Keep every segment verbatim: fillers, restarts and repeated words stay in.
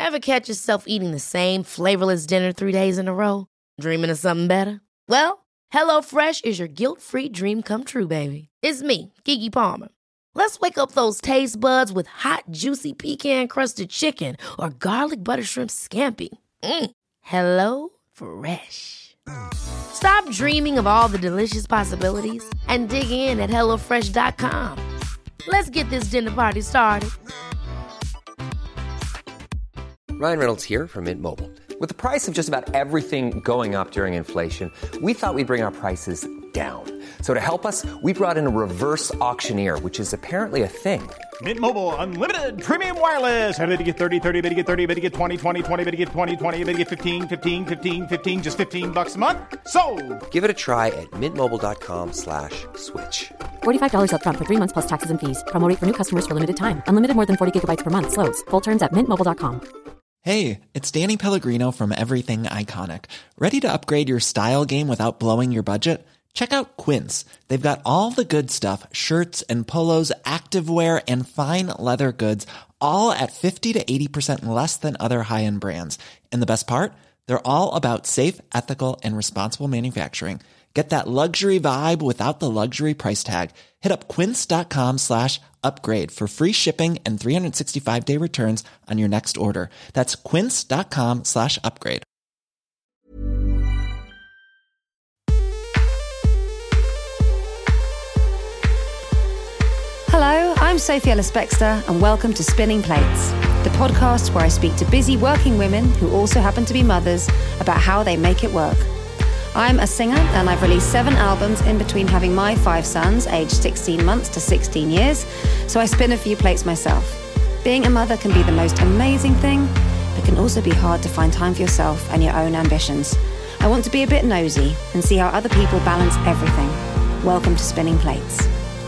Ever catch yourself eating the same flavorless dinner three days in a row? Dreaming of something better? Well, HelloFresh is your guilt-free dream come true, baby. It's me, Keke Palmer. Let's wake up those taste buds with hot, juicy pecan-crusted chicken or garlic butter shrimp scampi. Mm. Hello Fresh. Stop dreaming of all the delicious possibilities and dig in at hello fresh dot com. Let's get this dinner party started. Ryan Reynolds here from Mint Mobile. With the price of just about everything going up during inflation, we thought we'd bring our prices down. So to help us, we brought in a reverse auctioneer, which is apparently a thing. Mint Mobile Unlimited Premium Wireless. How to get thirty, thirty, how to get thirty, how to get twenty, twenty, twenty, how to get twenty, twenty, how to get fifteen, fifteen, fifteen, fifteen, just fifteen bucks a month? Sold! Give it a try at mintmobile.com slash switch. forty-five dollars up front for three months plus taxes and fees. Promo rate for new customers for limited time. Unlimited more than forty gigabytes per month. Slows full terms at mint mobile dot com. Hey, it's Danny Pellegrino from Everything Iconic. Ready to upgrade your style game without blowing your budget? Check out Quince. They've got all the good stuff, shirts and polos, activewear, and fine leather goods, all at fifty to eighty percent less than other high-end brands. And the best part? They're all about safe, ethical, and responsible manufacturing. Get that luxury vibe without the luxury price tag. Hit up quince.com slash upgrade for free shipping and three sixty-five day returns on your next order. That's quince.com slash upgrade. Hello, I'm Sophie Ellis-Bextor and welcome to Spinning Plates, the podcast where I speak to busy working women who also happen to be mothers about how they make it work. I'm a singer and I've released seven albums in between having my five sons, aged sixteen months to sixteen years, so I spin a few plates myself. Being a mother can be the most amazing thing, but can also be hard to find time for yourself and your own ambitions. I want to be a bit nosy and see how other people balance everything. Welcome to Spinning Plates.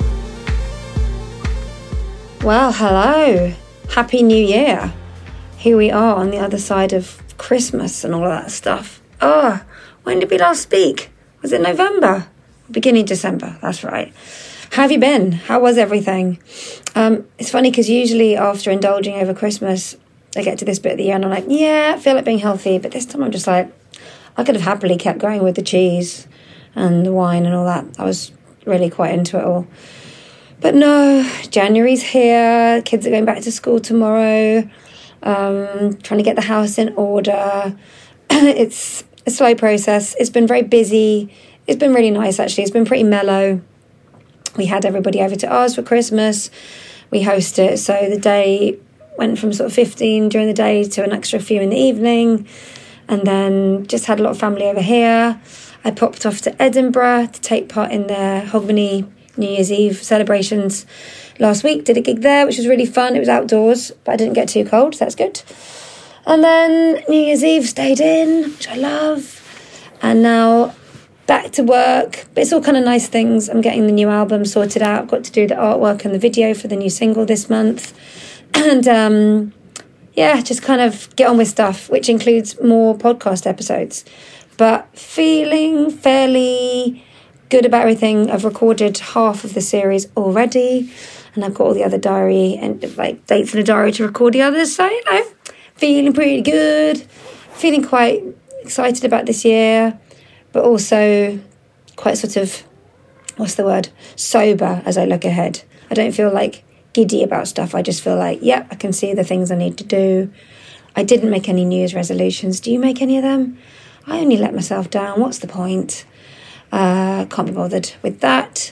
Well, hello. Happy New Year. Here we are on the other side of Christmas and all of that stuff. Oh, when did we last speak? Was it November? Beginning December, that's right. How have you been? How was everything? Um, it's funny because usually after indulging over Christmas, I get to this bit of the year and I'm like, yeah, I feel like being healthy. But this time I'm just like, I could have happily kept going with the cheese and the wine and all that. I was really quite into it all. But no, January's here. Kids are going back to school tomorrow. Um, trying to get the house in order. It's a slow process. It's been very busy. It's been really nice, actually. It's been pretty mellow. We had everybody over to ours for Christmas. We hosted, so the day went from sort of fifteen during the day to an extra few in the evening. And then just had a lot of family over here. I popped off to Edinburgh to take part in their Hogmanay New Year's Eve celebrations last week. Did a gig there, which was really fun. It was outdoors, but I didn't get too cold, so that's good. And then New Year's Eve stayed in, which I love. And now back to work. But it's all kind of nice things. I'm getting the new album sorted out. I've got to do the artwork and the video for the new single this month. And um, yeah, just kind of get on with stuff, which includes more podcast episodes. But feeling fairly good about everything. I've recorded half of the series already. And I've got all the other diary and like dates in the diary to record the others. So, you know, feeling pretty good, feeling quite excited about this year, but also quite sort of, what's the word, sober as I look ahead. I don't feel like giddy about stuff. I just feel like, yeah, I can see the things I need to do. I didn't make any New Year's resolutions. Do you make any of them? I only let myself down. What's the point? Uh, can't be bothered with that.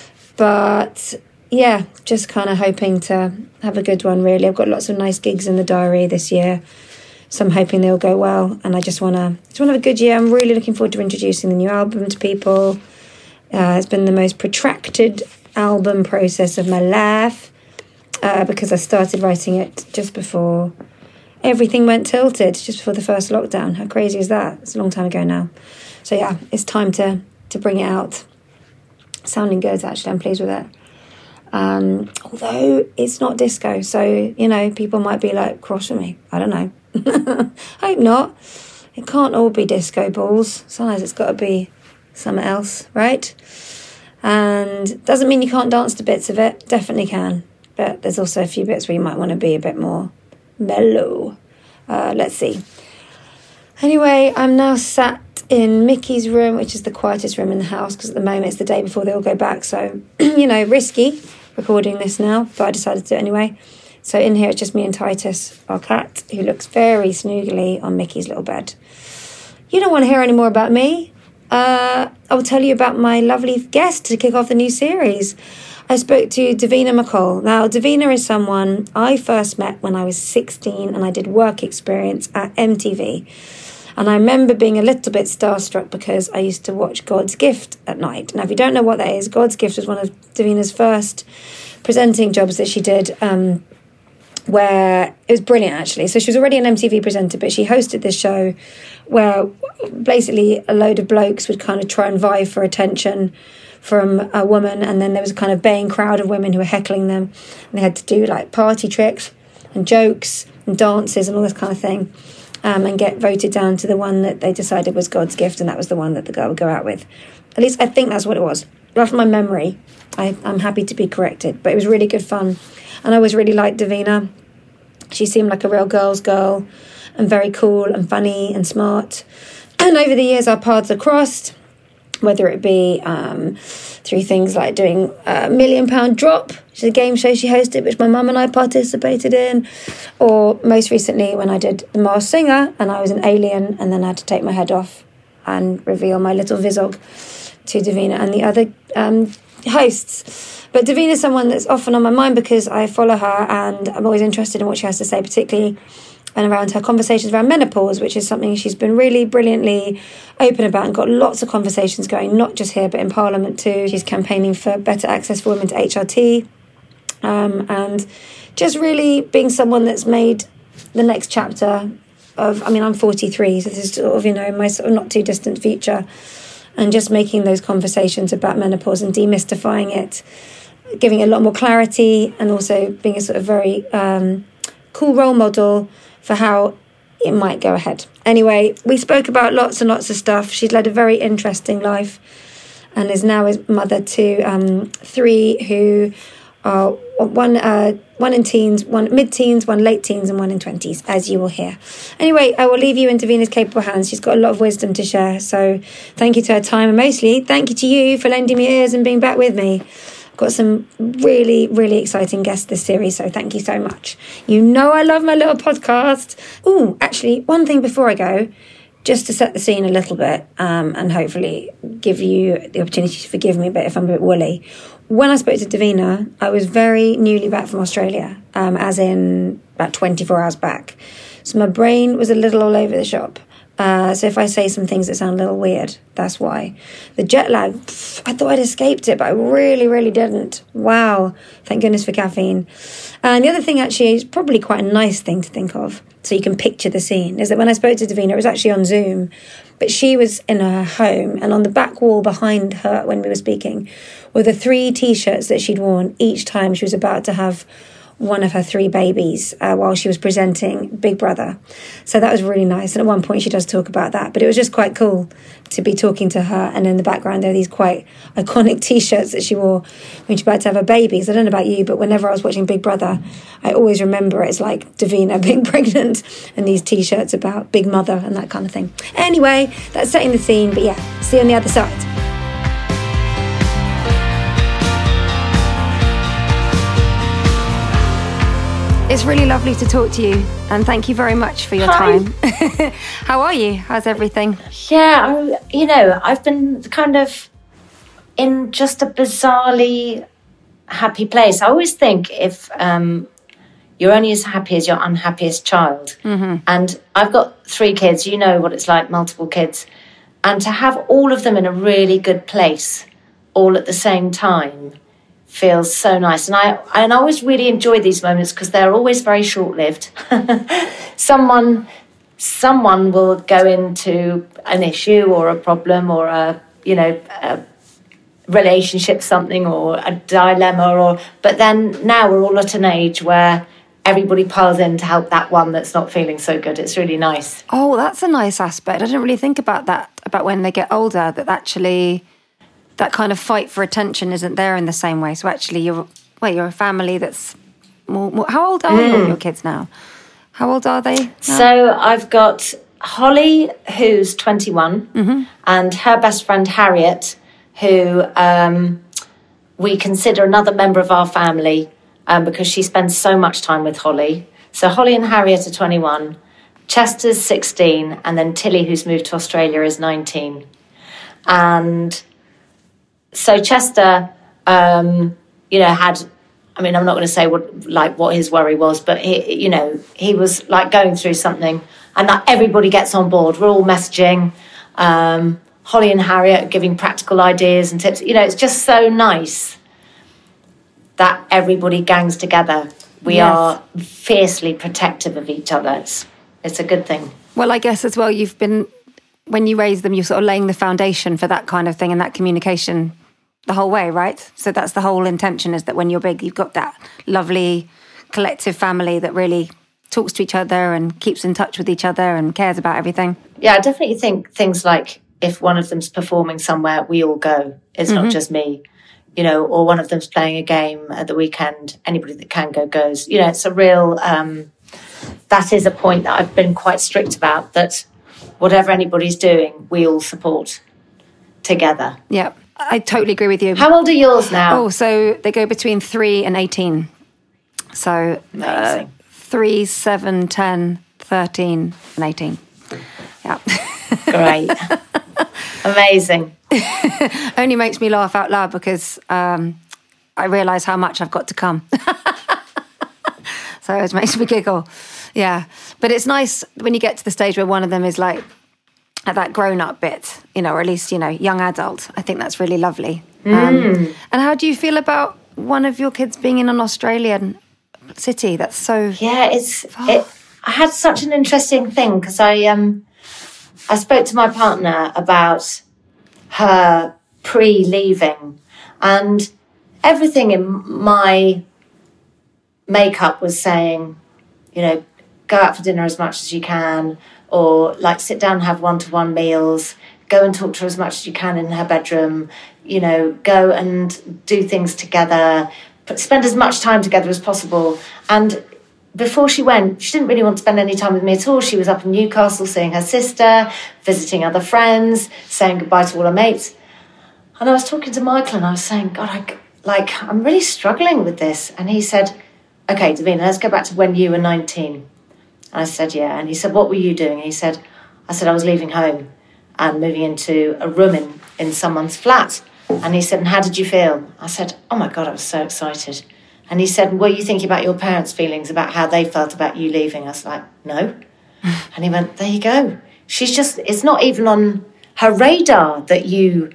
But yeah, just kind of hoping to have a good one, really. I've got lots of nice gigs in the diary this year, so I'm hoping they'll go well. And I just want to just want to have a good year. I'm really looking forward to introducing the new album to people. Uh, it's been the most protracted album process of my life uh, because I started writing it just before everything went tilted, just before the first lockdown. How crazy is that? It's a long time ago now. So yeah, it's time to, to bring it out. Sounding good, actually. I'm pleased with it. Um, although it's not disco, so, you know, people might be like, cross with me. I don't know. I hope not. It can't all be disco balls. Sometimes it's got to be something else, right? And doesn't mean you can't dance to bits of it. Definitely can. But there's also a few bits where you might want to be a bit more mellow. Uh, let's see. Anyway, I'm now sat in Mickey's room, which is the quietest room in the house, because at the moment it's the day before they all go back. So, you know, risky recording this now, but I decided to do it anyway. So in here it's just me and Titus, our cat, who looks very snoogly on Mickey's little bed. You don't want to hear any more about me. Uh, I will tell you about my lovely guest to kick off the new series. I spoke to Davina McCall. Now, Davina is someone I first met when I was sixteen and I did work experience at M T V. And I remember being a little bit starstruck because I used to watch God's Gift at night. Now, if you don't know what that is, God's Gift was one of Davina's first presenting jobs that she did, um, where it was brilliant, actually. So she was already an M T V presenter, but she hosted this show where basically a load of blokes would kind of try and vie for attention from a woman, and then there was a kind of baying crowd of women who were heckling them, and they had to do like party tricks and jokes and dances and all this kind of thing, um, and get voted down to the one that they decided was God's Gift, and that was the one that the girl would go out with. At least I think that's what it was. But from my memory, I, I'm happy to be corrected, but it was really good fun, and I always really liked Davina. She seemed like a real girl's girl, and very cool and funny and smart. And over the years, our paths have crossed, whether it be um, through things like doing a Million Pound Drop, which is a game show she hosted, which my mum and I participated in, or most recently when I did The Masked Singer, and I was an alien, and then I had to take my head off and reveal my little Vizog to Davina and the other um, hosts. But Davina is someone that's often on my mind because I follow her and I'm always interested in what she has to say, particularly and around her conversations around menopause, which is something she's been really brilliantly open about and got lots of conversations going, not just here, but in Parliament too. She's campaigning for better access for women to H R T, um, and just really being someone that's made the next chapter of, I mean, I'm forty-three, so this is sort of, you know, my sort of not too distant future, and just making those conversations about menopause and demystifying it, giving it a lot more clarity, and also being a sort of very um, cool role model for how it might go ahead. Anyway, we spoke about lots and lots of stuff. She's led a very interesting life and is now a mother to um, three who are one uh, one in teens, one mid-teens, one late teens, and one in twenties, as you will hear. Anyway, I will leave you in Davina's capable hands. She's got a lot of wisdom to share, so thank you to her time, and mostly thank you to you for lending me ears and being back with me. Got some really, really exciting guests this series, so thank you so much. You know I love my little podcast. Oh, actually, one thing before I go, just to set the scene a little bit, um, and hopefully give you the opportunity to forgive me a bit if I'm a bit woolly. When I spoke to Davina, I was very newly back from Australia, um, as in about twenty-four hours back. So my brain was a little all over the shop. Uh, so if I say some things that sound a little weird, that's why. The jet lag, pff, I thought I'd escaped it, but I really, really didn't. Wow. Thank goodness for caffeine. And the other thing, actually, is probably quite a nice thing to think of, so you can picture the scene, is that when I spoke to Davina, it was actually on Zoom, but she was in her home, and on the back wall behind her when we were speaking were the three T-shirts that she'd worn each time she was about to have one of her three babies uh, while she was presenting Big Brother. So that was really nice. And at one point she does talk about that, but it was just quite cool to be talking to her. And in the background there are these quite iconic T-shirts that she wore when she was about to have her babies. I don't know about you, but whenever I was watching Big Brother, I always remember it's like Davina being pregnant and these T-shirts about Big Mother and that kind of thing. Anyway, that's setting the scene, but yeah, see you on the other side. It's really lovely to talk to you, and thank you very much for your Hi. time. How are you? How's everything? Yeah, I'm, you know, I've been kind of in just a bizarrely happy place. I always think if um, you're only as happy as your unhappiest child. Mm-hmm. And I've got three kids, you know what it's like, multiple kids. And to have all of them in a really good place all at the same time feels so nice. And I and I always really enjoy these moments because they're always very short-lived. someone someone will go into an issue or a problem or a, you know, a relationship something or a dilemma, or but then now we're all at an age where everybody piles in to help that one that's not feeling so good. It's really nice. Oh, that's a nice aspect. I didn't really think about that, about when they get older, that actually that kind of fight for attention isn't there in the same way. So actually, you're well, you're a family that's more. more how old are mm. all your kids now? How old are they now? So I've got Holly, who's twenty-one, mm-hmm. and her best friend Harriet, who um, we consider another member of our family um, because she spends so much time with Holly. So Holly and Harriet are twenty-one, Chester's sixteen, and then Tilly, who's moved to Australia, is nineteen. And so Chester, um, you know, had... I mean, I'm not going to say what like what his worry was, but he, you know, he was like going through something, and like everybody gets on board. We're all messaging. Um, Holly and Harriet are giving practical ideas and tips. You know, it's just so nice that everybody gangs together. We Yes. are fiercely protective of each other. It's, it's a good thing. Well, I guess as well, you've been, when you raise them, you're sort of laying the foundation for that kind of thing and that communication the whole way, right? So that's the whole intention, is that when you're big, you've got that lovely collective family that really talks to each other and keeps in touch with each other and cares about everything. Yeah, I definitely think things like if one of them's performing somewhere, we all go. It's mm-hmm. not just me, you know, or one of them's playing a game at the weekend. Anybody that can go goes. You know, it's a real, um, that is a point that I've been quite strict about, that whatever anybody's doing, we all support together. Yeah. I totally agree with you. How old are yours now? Oh, so they go between three and eighteen. So uh, three, seven, ten, thirteen, and eighteen. Yeah. Great. Amazing. Only makes me laugh out loud because um, I realise how much I've got to come. So it makes me giggle. Yeah. But it's nice when you get to the stage where one of them is like, at that grown-up bit, you know, or at least, you know, young adult. I think that's really lovely. Mm. Um, and how do you feel about one of your kids being in an Australian city? That's so... Yeah, it's... It, I had such an interesting thing because I, um, I spoke to my partner about her pre-leaving, and everything in my makeup was saying, you know, go out for dinner as much as you can, or like sit down and have one-to-one meals, go and talk to her as much as you can in her bedroom, you know, go and do things together, spend as much time together as possible. And before she went, she didn't really want to spend any time with me at all. She was up in Newcastle seeing her sister, visiting other friends, saying goodbye to all her mates. And I was talking to Michael and I was saying, God, I, like, I'm really struggling with this. And he said, okay, Davina, let's go back to when you were nineteen. I said, yeah. And he said, what were you doing? And he said, I said, I was leaving home and moving into a room in, in someone's flat. And he said, and how did you feel? I said, oh my God, I was so excited. And he said, were you thinking about your parents' feelings about how they felt about you leaving? I was like, no. And he went, there you go. She's just, it's not even on her radar that you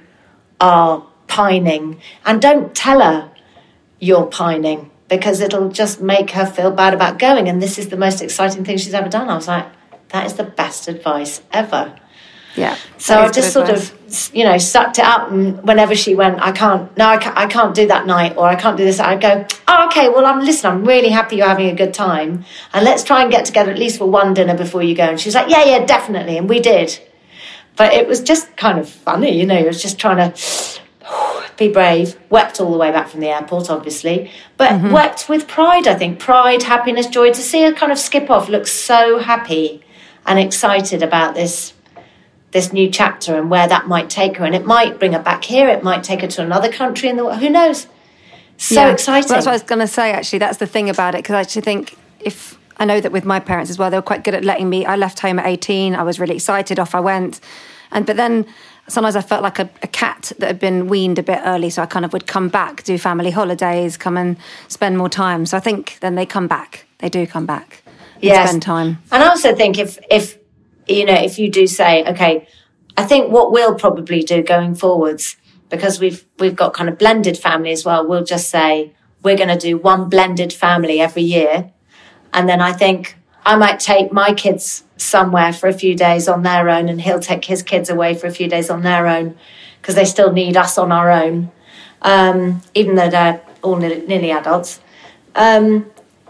are pining. And don't tell her you're pining, because it'll just make her feel bad about going. And this is the most exciting thing she's ever done. I was like, that is the best advice ever. Yeah. So I just sort advice. of, you know, sucked it up. And whenever she went, I can't, no, I can't, I can't do that night, or I can't do this, I'd go, oh, okay, well, I'm listen, I'm really happy you're having a good time. And let's try and get together at least for one dinner before you go. And she was like, yeah, yeah, definitely. And we did. But it was just kind of funny, you know, it was just trying to be brave. Wept all the way back from the airport, obviously, but mm-hmm. wept with pride, I think. Pride, happiness, joy. To see her kind of skip off, look so happy and excited about this this new chapter and where that might take her. And it might bring her back here. It might take her to another country in the world. Who knows? So yeah. exciting. Well, that's what I was going to say, actually. That's the thing about it, because I actually think if... I know that with my parents as well, they were quite good at letting me... I left home at eighteen. I was really excited. Off I went. And But then... Sometimes I felt like a, a cat that had been weaned a bit early, so I kind of would come back, do family holidays, come and spend more time. So I think then they come back. They do come back and yes. spend time. And I also think if, if, you know, if you do say, okay, I think what we'll probably do going forwards, because we've we've got kind of blended family as well, we'll just say we're going to do one blended family every year. And then I think I might take my kids somewhere for a few days on their own, and he'll take his kids away for a few days on their own, because they still need us on our own, um, even though they're all nearly, nearly adults. Um,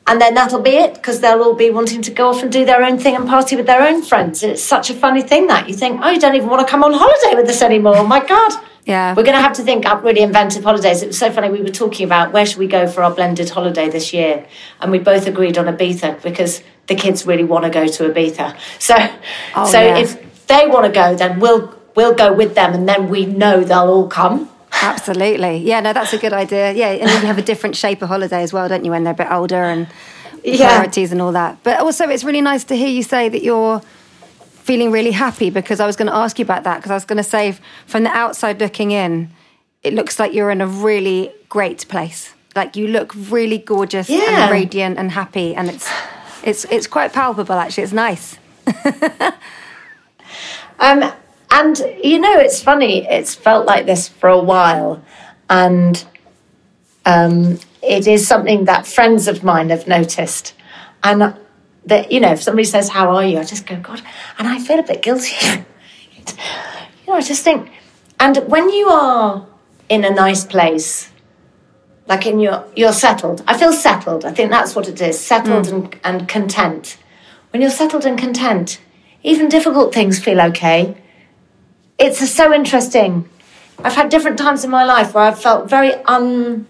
and then that'll be it, because they'll all be wanting to go off and do their own thing and party with their own friends. It's such a funny thing that you think, oh, you don't even want to come on holiday with us anymore. Oh, my God. Yeah. We're going to have to think up really inventive holidays. It was so funny. We were talking about where should we go for our blended holiday this year. And we both agreed on Ibiza because the kids really want to go to Ibiza. So, oh, so yeah. if they want to go, then we'll we'll go with them. And then we know they'll all come. Absolutely. Yeah, no, that's a good idea. Yeah, and you have a different shape of holiday as well, don't you, when they're a bit older and yeah. priorities and all that. But also it's really nice to hear you say that you're feeling really happy, because I was going to ask you about that, because I was going to say from the outside looking in, it looks like you're in a really great place. Like you look really gorgeous yeah. and radiant and happy, and it's it's it's quite palpable actually. It's nice. um, and you know, it's funny. It's felt like this for a while, and um, it is something that friends of mine have noticed, and. That, you know, if somebody says, how are you? I just go, God, and I feel a bit guilty. you know, I just think, and when you are in a nice place, like in your, you're settled. I feel settled. I think that's what it is, settled mm. and, and content. When you're settled and content, even difficult things feel okay. It's so interesting. I've had different times in my life where I've felt very un,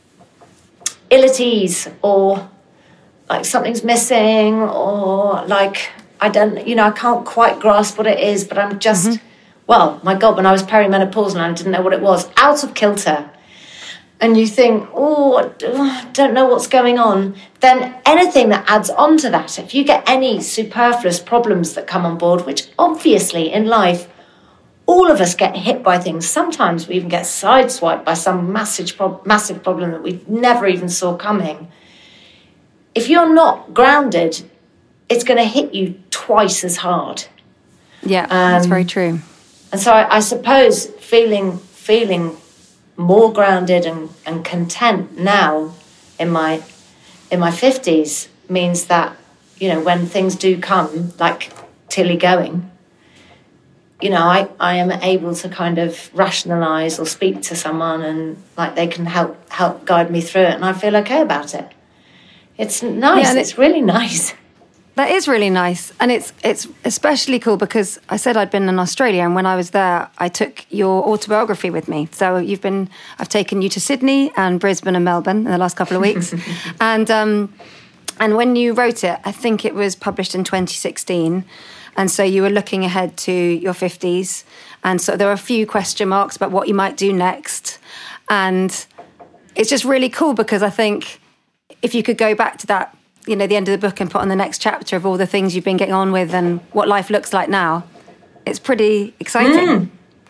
ill at ease, or like something's missing, or like, I don't, you know, I can't quite grasp what it is, but I'm just, mm-hmm. well, my God, when I was perimenopausal and I didn't know what it was, out of kilter, and you think, oh, I don't know what's going on, then anything that adds on to that, if you get any superfluous problems that come on board, which obviously in life, all of us get hit by things. Sometimes we even get sideswiped by some massive, massive problem that we never even saw coming. If you're not grounded, it's going to hit you twice as hard. Yeah, um, that's very true. And so I, I suppose feeling feeling more grounded and, and content now in my in my fifties means that, you know, when things do come, like Tilly going, you know, I, I am able to kind of rationalise or speak to someone, and like they can help help guide me through it, and I feel okay about it. It's nice. Yeah, it's it, really nice. That is really nice. And it's it's especially cool because I said I'd been in Australia, and when I was there, I took your autobiography with me. So you've been, I've taken you to Sydney and Brisbane and Melbourne in the last couple of weeks. and um, and when you wrote it, I think it was published in twenty sixteen. And so you were looking ahead to your fifties. And so there were a few question marks about what you might do next. And it's just really cool because I think if you could go back to that, you know, the end of the book and put on the next chapter of all the things you've been getting on with and what life looks like now, it's pretty exciting. Mm.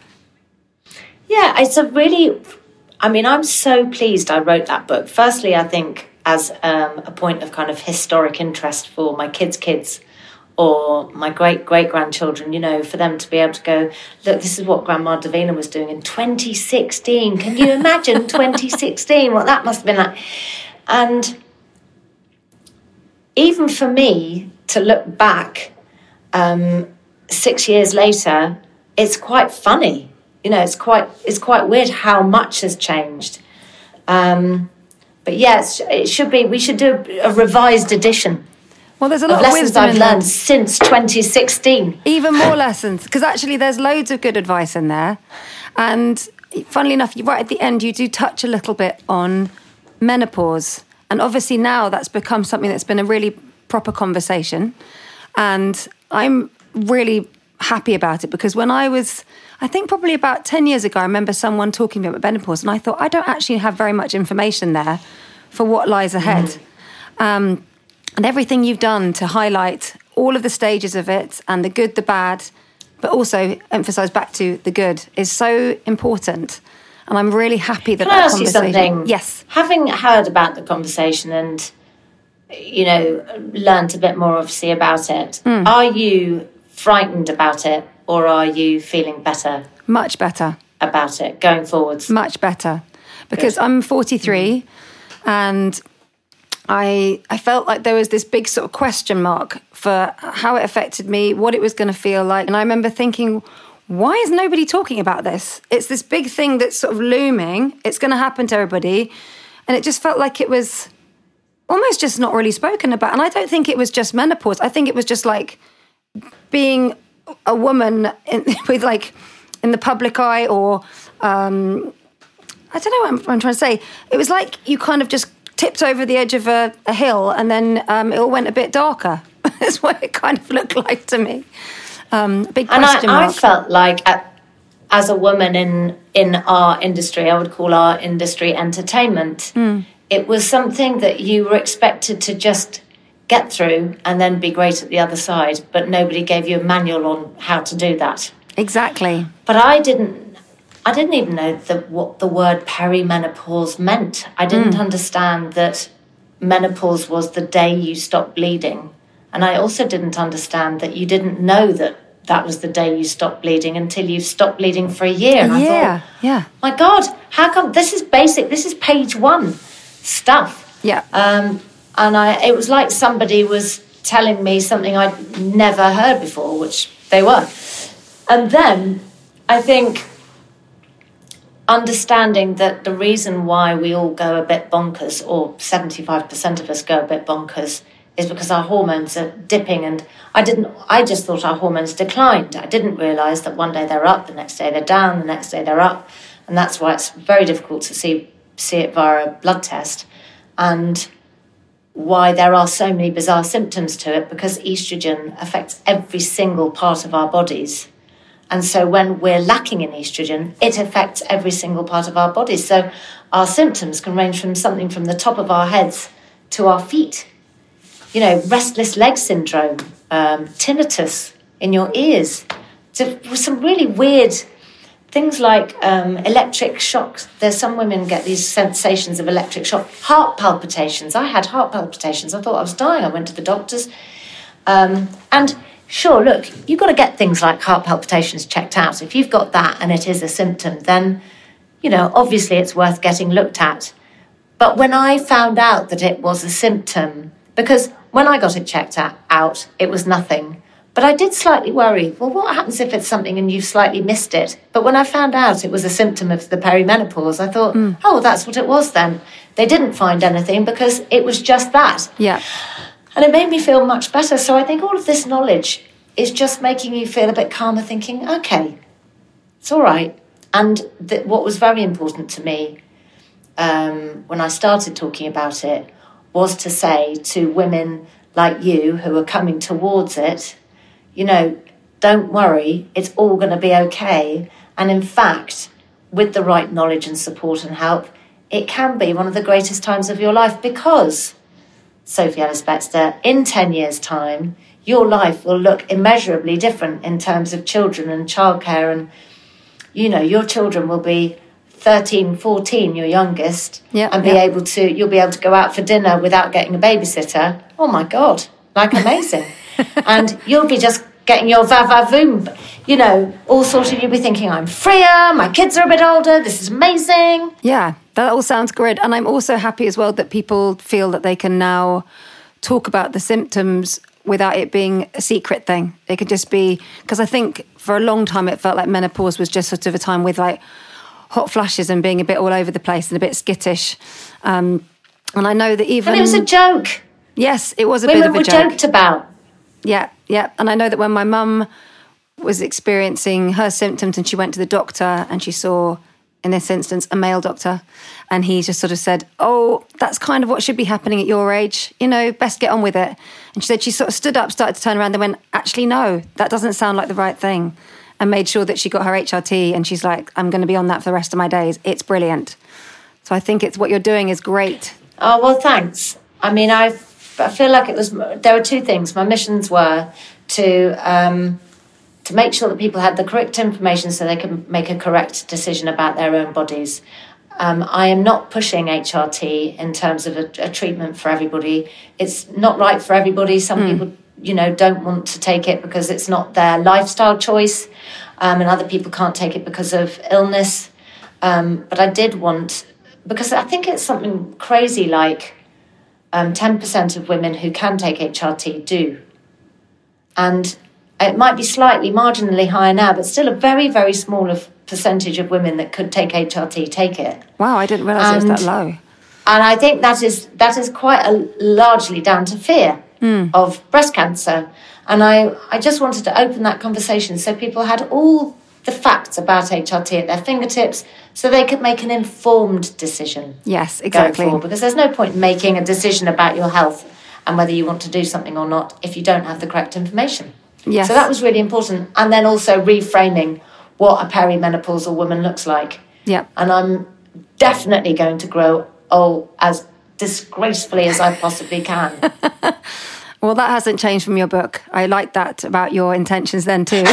Yeah, it's a really, I mean, I'm so pleased I wrote that book. Firstly, I think as um, a point of kind of historic interest for my kids' kids or my great-great-grandchildren, you know, for them to be able to go, look, this is what Grandma Davina was doing in twenty sixteen. Can you imagine twenty sixteen, what that must have been like? And even for me to look back um, six years later, it's quite funny. You know, it's quite it's quite weird how much has changed. Um, but yes, yeah, it should be. We should do a, a revised edition. Well, there's a lot of, of lessons wisdom I've in learned there. Since twenty sixteen. Even more lessons, because actually there's loads of good advice in there. And funnily enough, right at the end, you do touch a little bit on menopause. And obviously now that's become something that's been a really proper conversation. And I'm really happy about it because when I was, I think probably about ten years ago, I remember someone talking to me about menopause and I thought, I don't actually have very much information there for what lies ahead. Mm. Um, and everything you've done to highlight all of the stages of it and the good, the bad, but also emphasise back to the good is so important. And I'm really happy that Can I that ask you conversation... something? Yes. Having heard about the conversation and, you know, learnt a bit more obviously about it, mm. are you frightened about it or are you feeling better? Much better. About it going forwards? Much better. Because Good. I'm forty-three mm. and I I felt like there was this big sort of question mark for how it affected me, what it was going to feel like. And I remember thinking, why is nobody talking about this? It's this big thing that's sort of looming. It's going to happen to everybody. And it just felt like it was almost just not really spoken about. And I don't think it was just menopause. I think it was just like being a woman in, with like in the public eye, or um, I don't know what I'm, what I'm trying to say. It was like you kind of just tipped over the edge of a, a hill, and then um, it all went a bit darker. That's what it kind of looked like to me. Um, big question and I, mark. I felt like, at, as a woman in in our industry, I would call our industry entertainment. Mm. It was something that you were expected to just get through and then be great at the other side, but nobody gave you a manual on how to do that. Exactly. But I didn't. I didn't even know the, what the word perimenopause meant. I didn't mm. understand that menopause was the day you stopped bleeding. And I also didn't understand that you didn't know that that was the day you stopped bleeding until you stopped bleeding for a year. And yeah, I thought, yeah. my God, how come this is basic? This is page one stuff. Yeah. Um, and I, it was like somebody was telling me something I'd never heard before, which they were. And then I think understanding that the reason why we all go a bit bonkers, or seventy-five percent of us go a bit bonkers, is because our hormones are dipping. And I didn't, I just thought our hormones declined. I didn't realise that one day they're up, the next day they're down, the next day they're up. And that's why it's very difficult to see, see it via a blood test. And why there are so many bizarre symptoms to it, because estrogen affects every single part of our bodies. And so when we're lacking in estrogen, it affects every single part of our bodies. So our symptoms can range from something from the top of our heads to our feet. You know, restless leg syndrome, um, tinnitus in your ears. So some really weird things like um, electric shocks. There's some women get these sensations of electric shock. Heart palpitations. I had heart palpitations. I thought I was dying. I went to the doctors. Um, and sure, look, you've got to get things like heart palpitations checked out. If you've got that and it is a symptom, then, you know, obviously it's worth getting looked at. But when I found out that it was a symptom, because when I got it checked out, it was nothing. But I did slightly worry, well, what happens if it's something and you've slightly missed it? But when I found out it was a symptom of the perimenopause, I thought, mm. oh, that's what it was then. They didn't find anything because it was just that. Yeah. And it made me feel much better. So I think all of this knowledge is just making you feel a bit calmer, thinking, okay, it's all right. And th- what was very important to me um, when I started talking about it was to say to women like you who are coming towards it, you know, don't worry, it's all going to be okay. And in fact, with the right knowledge and support and help, it can be one of the greatest times of your life, because, Sophie Ellis-Bextor, in ten years' time, your life will look immeasurably different in terms of children and childcare. And, you know, your children will be thirteen, fourteen, your youngest, yeah, and be yeah. able to, you'll be able to go out for dinner without getting a babysitter. Oh my God, like amazing. And you'll be just getting your va-va-voom, you know, all sort of, you'll be thinking, I'm freer, my kids are a bit older, this is amazing. Yeah, that all sounds great. And I'm also happy as well that people feel that they can now talk about the symptoms without it being a secret thing. It could just be, because I think for a long time it felt like menopause was just sort of a time with like hot flashes and being a bit all over the place and a bit skittish. Um, and I know that even... And it was a joke. Yes, it was a Women bit of a were joke. joked about. Yeah, yeah. And I know that when my mum was experiencing her symptoms and she went to the doctor and she saw, in this instance, a male doctor, and he just sort of said, oh, that's kind of what should be happening at your age. You know, best get on with it. And she said she sort of stood up, started to turn around and went, actually, no, that doesn't sound like the right thing. And made sure that she got her H R T, and she's like, I'm going to be on that for the rest of my days. It's brilliant. So I think it's what you're doing is great. Oh, well, thanks. I mean, I I feel like it was, there were two things. My missions were to um, to make sure that people had the correct information so they can make a correct decision about their own bodies. Um, I am not pushing H R T in terms of a, a treatment for everybody. It's not right for everybody. Some mm. people, you know, don't want to take it because it's not their lifestyle choice, um, and other people can't take it because of illness. Um, but I did want, because I think it's something crazy like um, ten percent of women who can take H R T do. And it might be slightly marginally higher now, but still a very, very small of percentage of women that could take H R T take it. Wow, I didn't realise and, it was that low. And I think that is that is quite a, largely down to fear mm. of breast cancer. And I, I just wanted to open that conversation so people had all the facts about H R T at their fingertips so they could make an informed decision. Yes, exactly. Going forward, because there's no point in making a decision about your health and whether you want to do something or not if you don't have the correct information. Yes. So that was really important. And then also reframing what a perimenopausal woman looks like. Yeah. And I'm definitely going to grow old as disgracefully as I possibly can. Well, that hasn't changed from your book. I like that about your intentions then too.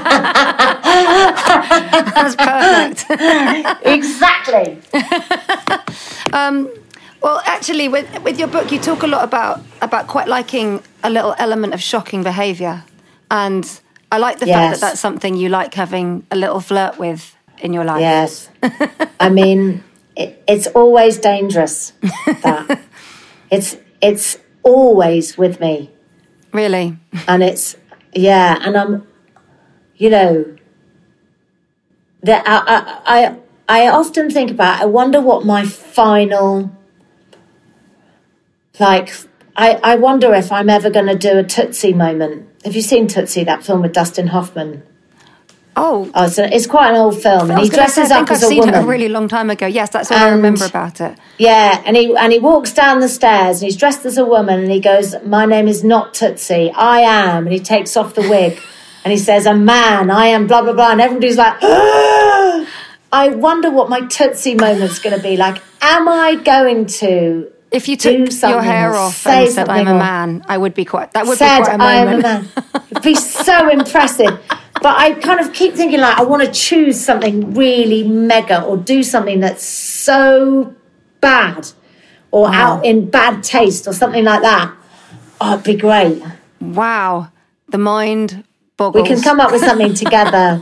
That's perfect. Exactly. um, well, actually, with with your book, you talk a lot about about quite liking a little element of shocking behaviour, and I like the yes. fact that that's something you like having a little flirt with in your life. Yes. I mean, it, it's always dangerous. That it's it's. always with me. Really? And it's, yeah, and I'm, you know, that I, I, I, I often think about, I wonder what my final, like, I, I wonder if I'm ever going to do a Tootsie moment. Have you seen Tootsie, that film with Dustin Hoffman? Oh, oh it's, a, it's quite an old film, and he dresses say, I up think as I've a seen woman. It a really long time ago. Yes, that's all and, I remember about it. Yeah, and he and he walks down the stairs, and he's dressed as a woman, and he goes, "My name is not Tootsie, I am," and he takes off the wig, and he says, "A man, I am blah blah blah," and everybody's like, ah! I wonder what my Tootsie moment's going to be like. Am I going to? If you took your hair off and said, "I'm a man," I would be quite. That would said, be quite a moment. I am a man. It'd be so impressive. But I kind of keep thinking, like, I want to choose something really mega or do something that's so bad or wow. out in bad taste or something like that. Oh, it'd be great. Wow. The mind boggles. We can come up with something together.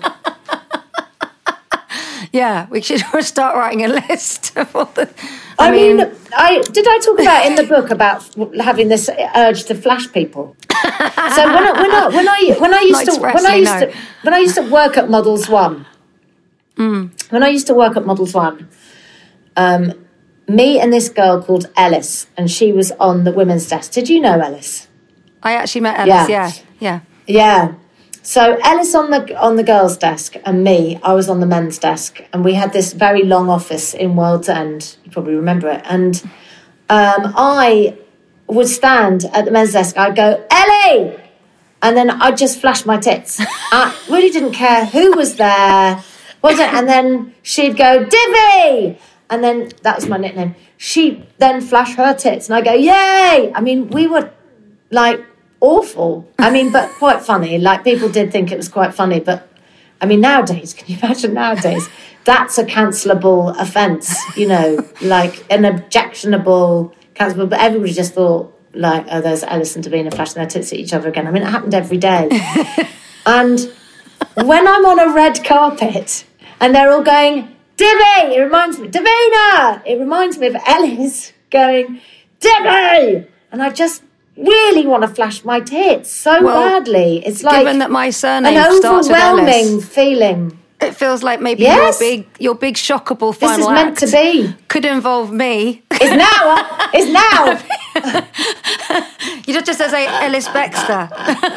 Yeah, we should start writing a list of all the... I, I mean, mean, I did I talk about in the book about having this urge to flash people? So when I, when I when I when I used to when I used no. to when I used to work at Models One, mm. when I used to work at Models One, um, me and this girl called Ellis, and she was on the women's desk. Did you know Ellis? I actually met Ellis. Yeah, yeah, yeah. yeah. So Ellis on the on the girls' desk and me, I was on the men's desk, and we had this very long office in World's End. You probably remember it. And um, I would stand at the men's desk. I'd go, Ellie! And then I'd just flash my tits. I really didn't care who was there. Wasn't, and then she'd go, Divvy! And then that was my nickname. She'd then flash her tits, and I'd go, yay! I mean, we were like awful. I mean, but quite funny. Like, people did think it was quite funny. But, I mean, nowadays, can you imagine nowadays? That's a cancelable offence, you know, like an objectionable... But everybody just thought, like, oh, there's Ellis and Davina flashing their tits at each other again. I mean, it happened every day. And when I'm on a red carpet and they're all going, Divvy, it reminds me, Davina, it reminds me of Ellis going, Divvy! And I just really want to flash my tits so well, badly. It's like given that my surname an starts with Ellis, overwhelming feeling. It feels like maybe yes. your big, your big shockable final This is meant act to be. Could involve me. It's now. It's now. You don't just say Ellis Bextor.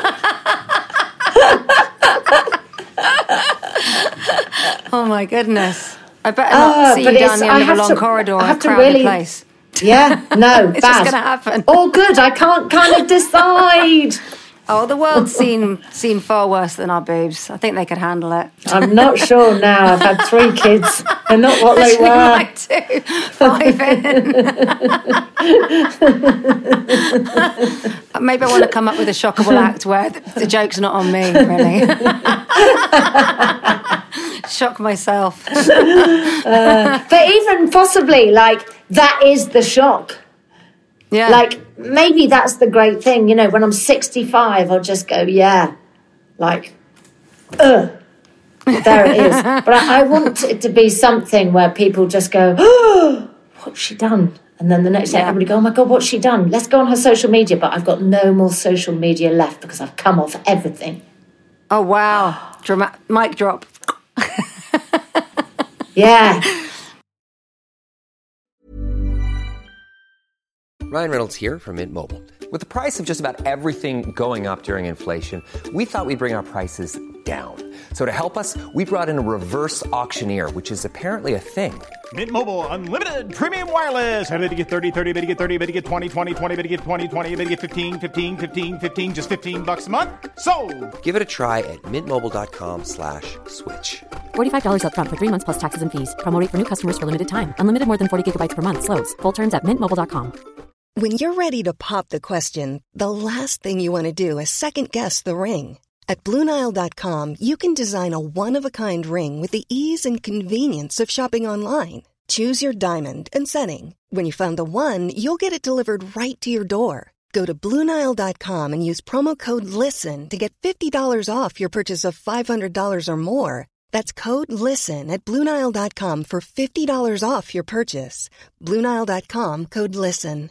Oh my goodness! I better not oh, see you down the end of a long to, corridor I in have a to crowded really, place. Yeah, no, it's bad. just going to happen. Oh, good. I can't kind of decide. Oh, the world's seen seen far worse than our boobs. I think they could handle it. I'm not sure now. I've had three kids. They're not what they were. Like two, five in. Maybe I want to come up with a shockable act where the, the joke's not on me, really. Shock myself. uh, but even possibly, like, that is the shock. Yeah. Like, maybe that's the great thing, you know, when I'm sixty-five, I'll just go, yeah, like, ugh, there it is. But I, I want it to be something where people just go, oh, what's she done? And then the next day, yeah. everybody go, oh my God, what's she done? Let's go on her social media. But I've got no more social media left because I've come off everything. Oh, wow. Drama- mic drop. Yeah. Ryan Reynolds here from Mint Mobile. With the price of just about everything going up during inflation, we thought we'd bring our prices down. So to help us, we brought in a reverse auctioneer, which is apparently a thing. Mint Mobile Unlimited Premium Wireless. How to get thirty, thirty, how to get thirty, how to get twenty, twenty, twenty, how to get twenty, twenty, how to get fifteen, fifteen, fifteen, fifteen, just fifteen bucks a month? Sold! Give it a try at mintmobile.com slash switch. forty-five dollars up front for three months plus taxes and fees. Promo rate for new customers for limited time. Unlimited more than forty gigabytes per month. Slows full terms at mint mobile dot com. When you're ready to pop the question, the last thing you want to do is second-guess the ring. At Blue Nile dot com, you can design a one-of-a-kind ring with the ease and convenience of shopping online. Choose your diamond and setting. When you find the one, you'll get it delivered right to your door. Go to Blue Nile dot com and use promo code LISTEN to get fifty dollars off your purchase of five hundred dollars or more. That's code LISTEN at Blue Nile dot com for fifty dollars off your purchase. Blue Nile dot com, code LISTEN.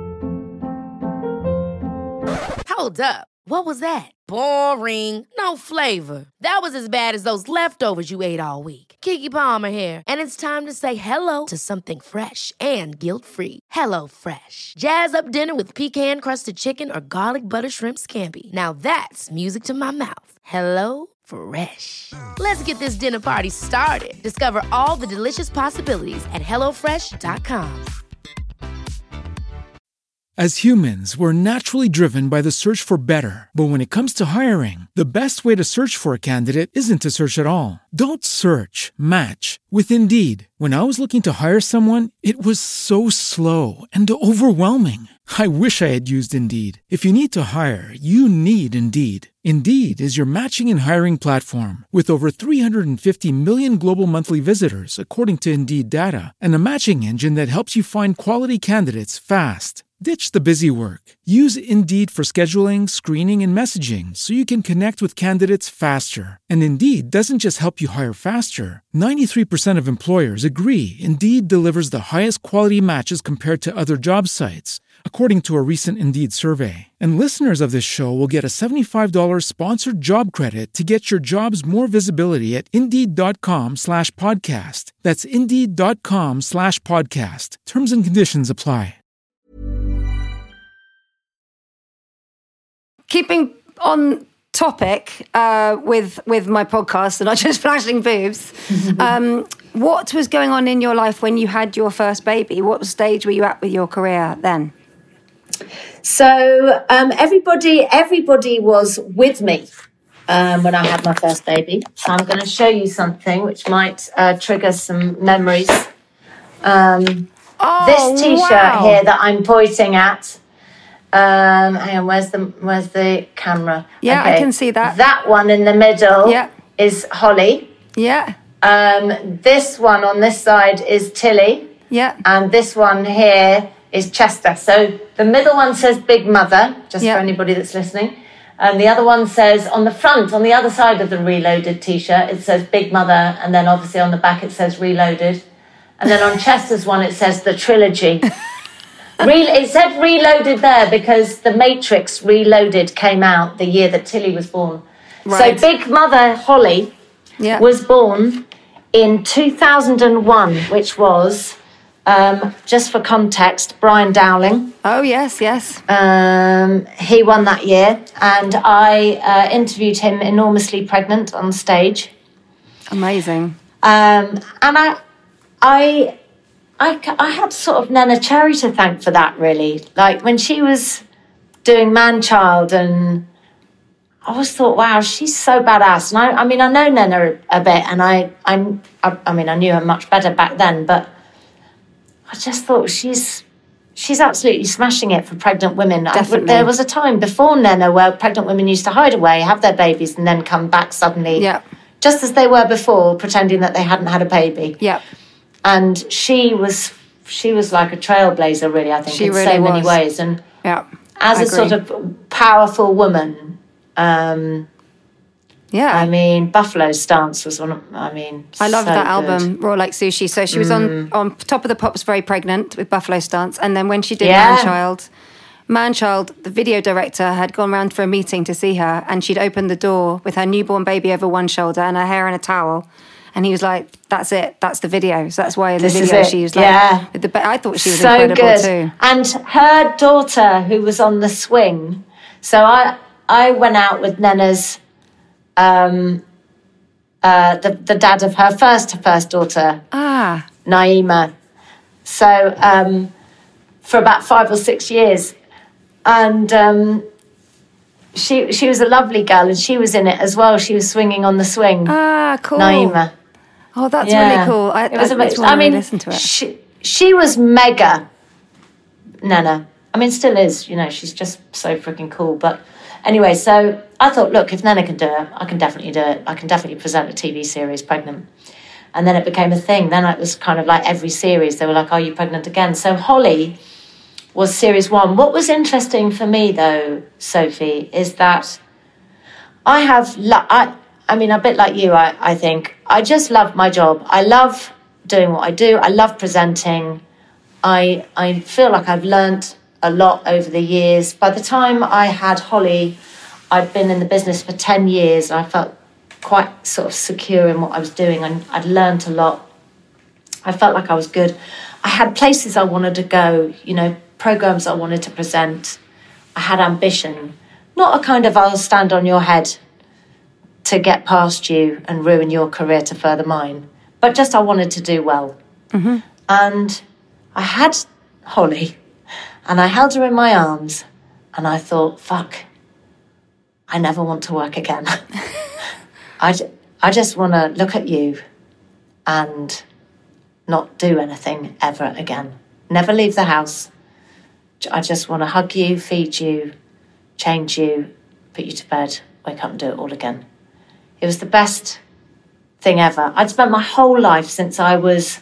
Hold up. What was that? Boring. No flavor. That was as bad as those leftovers you ate all week. Keke Palmer here, and it's time to say hello to something fresh and guilt-free. Hello Fresh. Jazz up dinner with pecan-crusted chicken or garlic butter shrimp scampi. Now that's music to my mouth. Hello Fresh. Let's get this dinner party started. Discover all the delicious possibilities at hello fresh dot com. As humans, we're naturally driven by the search for better. But when it comes to hiring, the best way to search for a candidate isn't to search at all. Don't search, match with Indeed. When I was looking to hire someone, it was so slow and overwhelming. I wish I had used Indeed. If you need to hire, you need Indeed. Indeed is your matching and hiring platform with over three hundred fifty million global monthly visitors, according to Indeed data, and a matching engine that helps you find quality candidates fast. Ditch the busy work. Use Indeed for scheduling, screening, and messaging so you can connect with candidates faster. And Indeed doesn't just help you hire faster. ninety-three percent of employers agree Indeed delivers the highest quality matches compared to other job sites, according to a recent Indeed survey. And listeners of this show will get a seventy-five dollars sponsored job credit to get your jobs more visibility at Indeed.com slash podcast. That's Indeed.com slash podcast. Terms and conditions apply. Keeping on topic uh, with with my podcast and not just flashing boobs, um, what was going on in your life when you had your first baby? What stage were you at with your career then? So um, everybody, everybody was with me um, when I had my first baby. So I'm going to show you something which might uh, trigger some memories. Um, oh, this T-shirt wow. here that I'm pointing at. Um, hang on, where's the where's the camera? Yeah, okay. I can see that. That one in the middle yeah. is Holly. Yeah. Um, this one on this side is Tilly. Yeah. And this one here is Chester. So the middle one says Big Mother, just yeah. for anybody that's listening. And the other one says, on the front, on the other side of the Reloaded T-shirt, it says Big Mother. And then obviously on the back it says Reloaded. And then on Chester's one it says The Trilogy. Re- it said Reloaded there because The Matrix Reloaded came out the year that Tilly was born. Right. So Big Mother Holly yeah. was born in two thousand one, which was, um, just for context, Brian Dowling. Oh, yes, yes. Um, he won that year, and I uh, interviewed him enormously pregnant on stage. Amazing. Um, and I... I I, I had sort of Nana Cherry to thank for that, really. Like, when she was doing Man-Child, and I always thought, wow, she's so badass. And I, I mean, I know Nana a, a bit, and I, I, I mean, I knew her much better back then, but I just thought she's she's absolutely smashing it for pregnant women. Definitely. I, there was a time before Nana where pregnant women used to hide away, have their babies, and then come back suddenly, yeah. just as they were before, pretending that they hadn't had a baby. Yeah. And she was she was like a trailblazer, really, I think, she in really so many was. ways. And yeah, as I a agree. sort of powerful woman, um, yeah. I mean, Buffalo Stance was one of, I mean, I love so that good. album, Raw Like Sushi. So she was Mm. on, on Top of the Pops, very pregnant with Buffalo Stance. And then when she did Yeah. Man-Child, Man-Child, the video director had gone round for a meeting to see her, and she'd opened the door with her newborn baby over one shoulder and her hair in a towel. And he was like, that's it. That's the video. So that's why in the This is video it. she was like, Yeah. with the ba- I thought she was so incredible good. too. And her daughter, who was on the swing, so I I went out with Nena's, um, uh, the the dad of her first first daughter, Ah, Naima. So um, for about five or six years, and um, she she was a lovely girl, and she was in it as well. She was swinging on the swing. ah, cool. Naima. Oh, that's Yeah. really cool. I, It was I, amazing. I I mean, mean, listen to it. she she was mega, Nana. I mean, still is. You know, she's just so freaking cool. But anyway, so I thought, look, if Nana can do it, I can definitely do it. I can definitely present a T V series pregnant. And then it became a thing. Then it was kind of like every series, they were like, are you pregnant again? So Holly was series one. What was interesting for me, though, Sophie, is that I have, lo- I, I mean, a bit like you, I, I think. I just love my job. I love doing what I do. I love presenting. I, I feel like I've learnt a lot over the years. By the time I had Holly, I'd been in the business for ten years. I felt quite sort of secure in what I was doing, and I'd learnt a lot. I felt like I was good. I had places I wanted to go, you know, programs I wanted to present. I had ambition, not a kind of I'll stand on your head to get past you and ruin your career to further mine, but just I wanted to do well. Mm-hmm. And I had Holly, and I held her in my arms, and I thought, fuck, I never want to work again. I, I just want to look at you and not do anything ever again. Never leave the house. I just want to hug you, feed you, change you, put you to bed, wake up and do it all again. It was the best thing ever. I'd spent my whole life since I was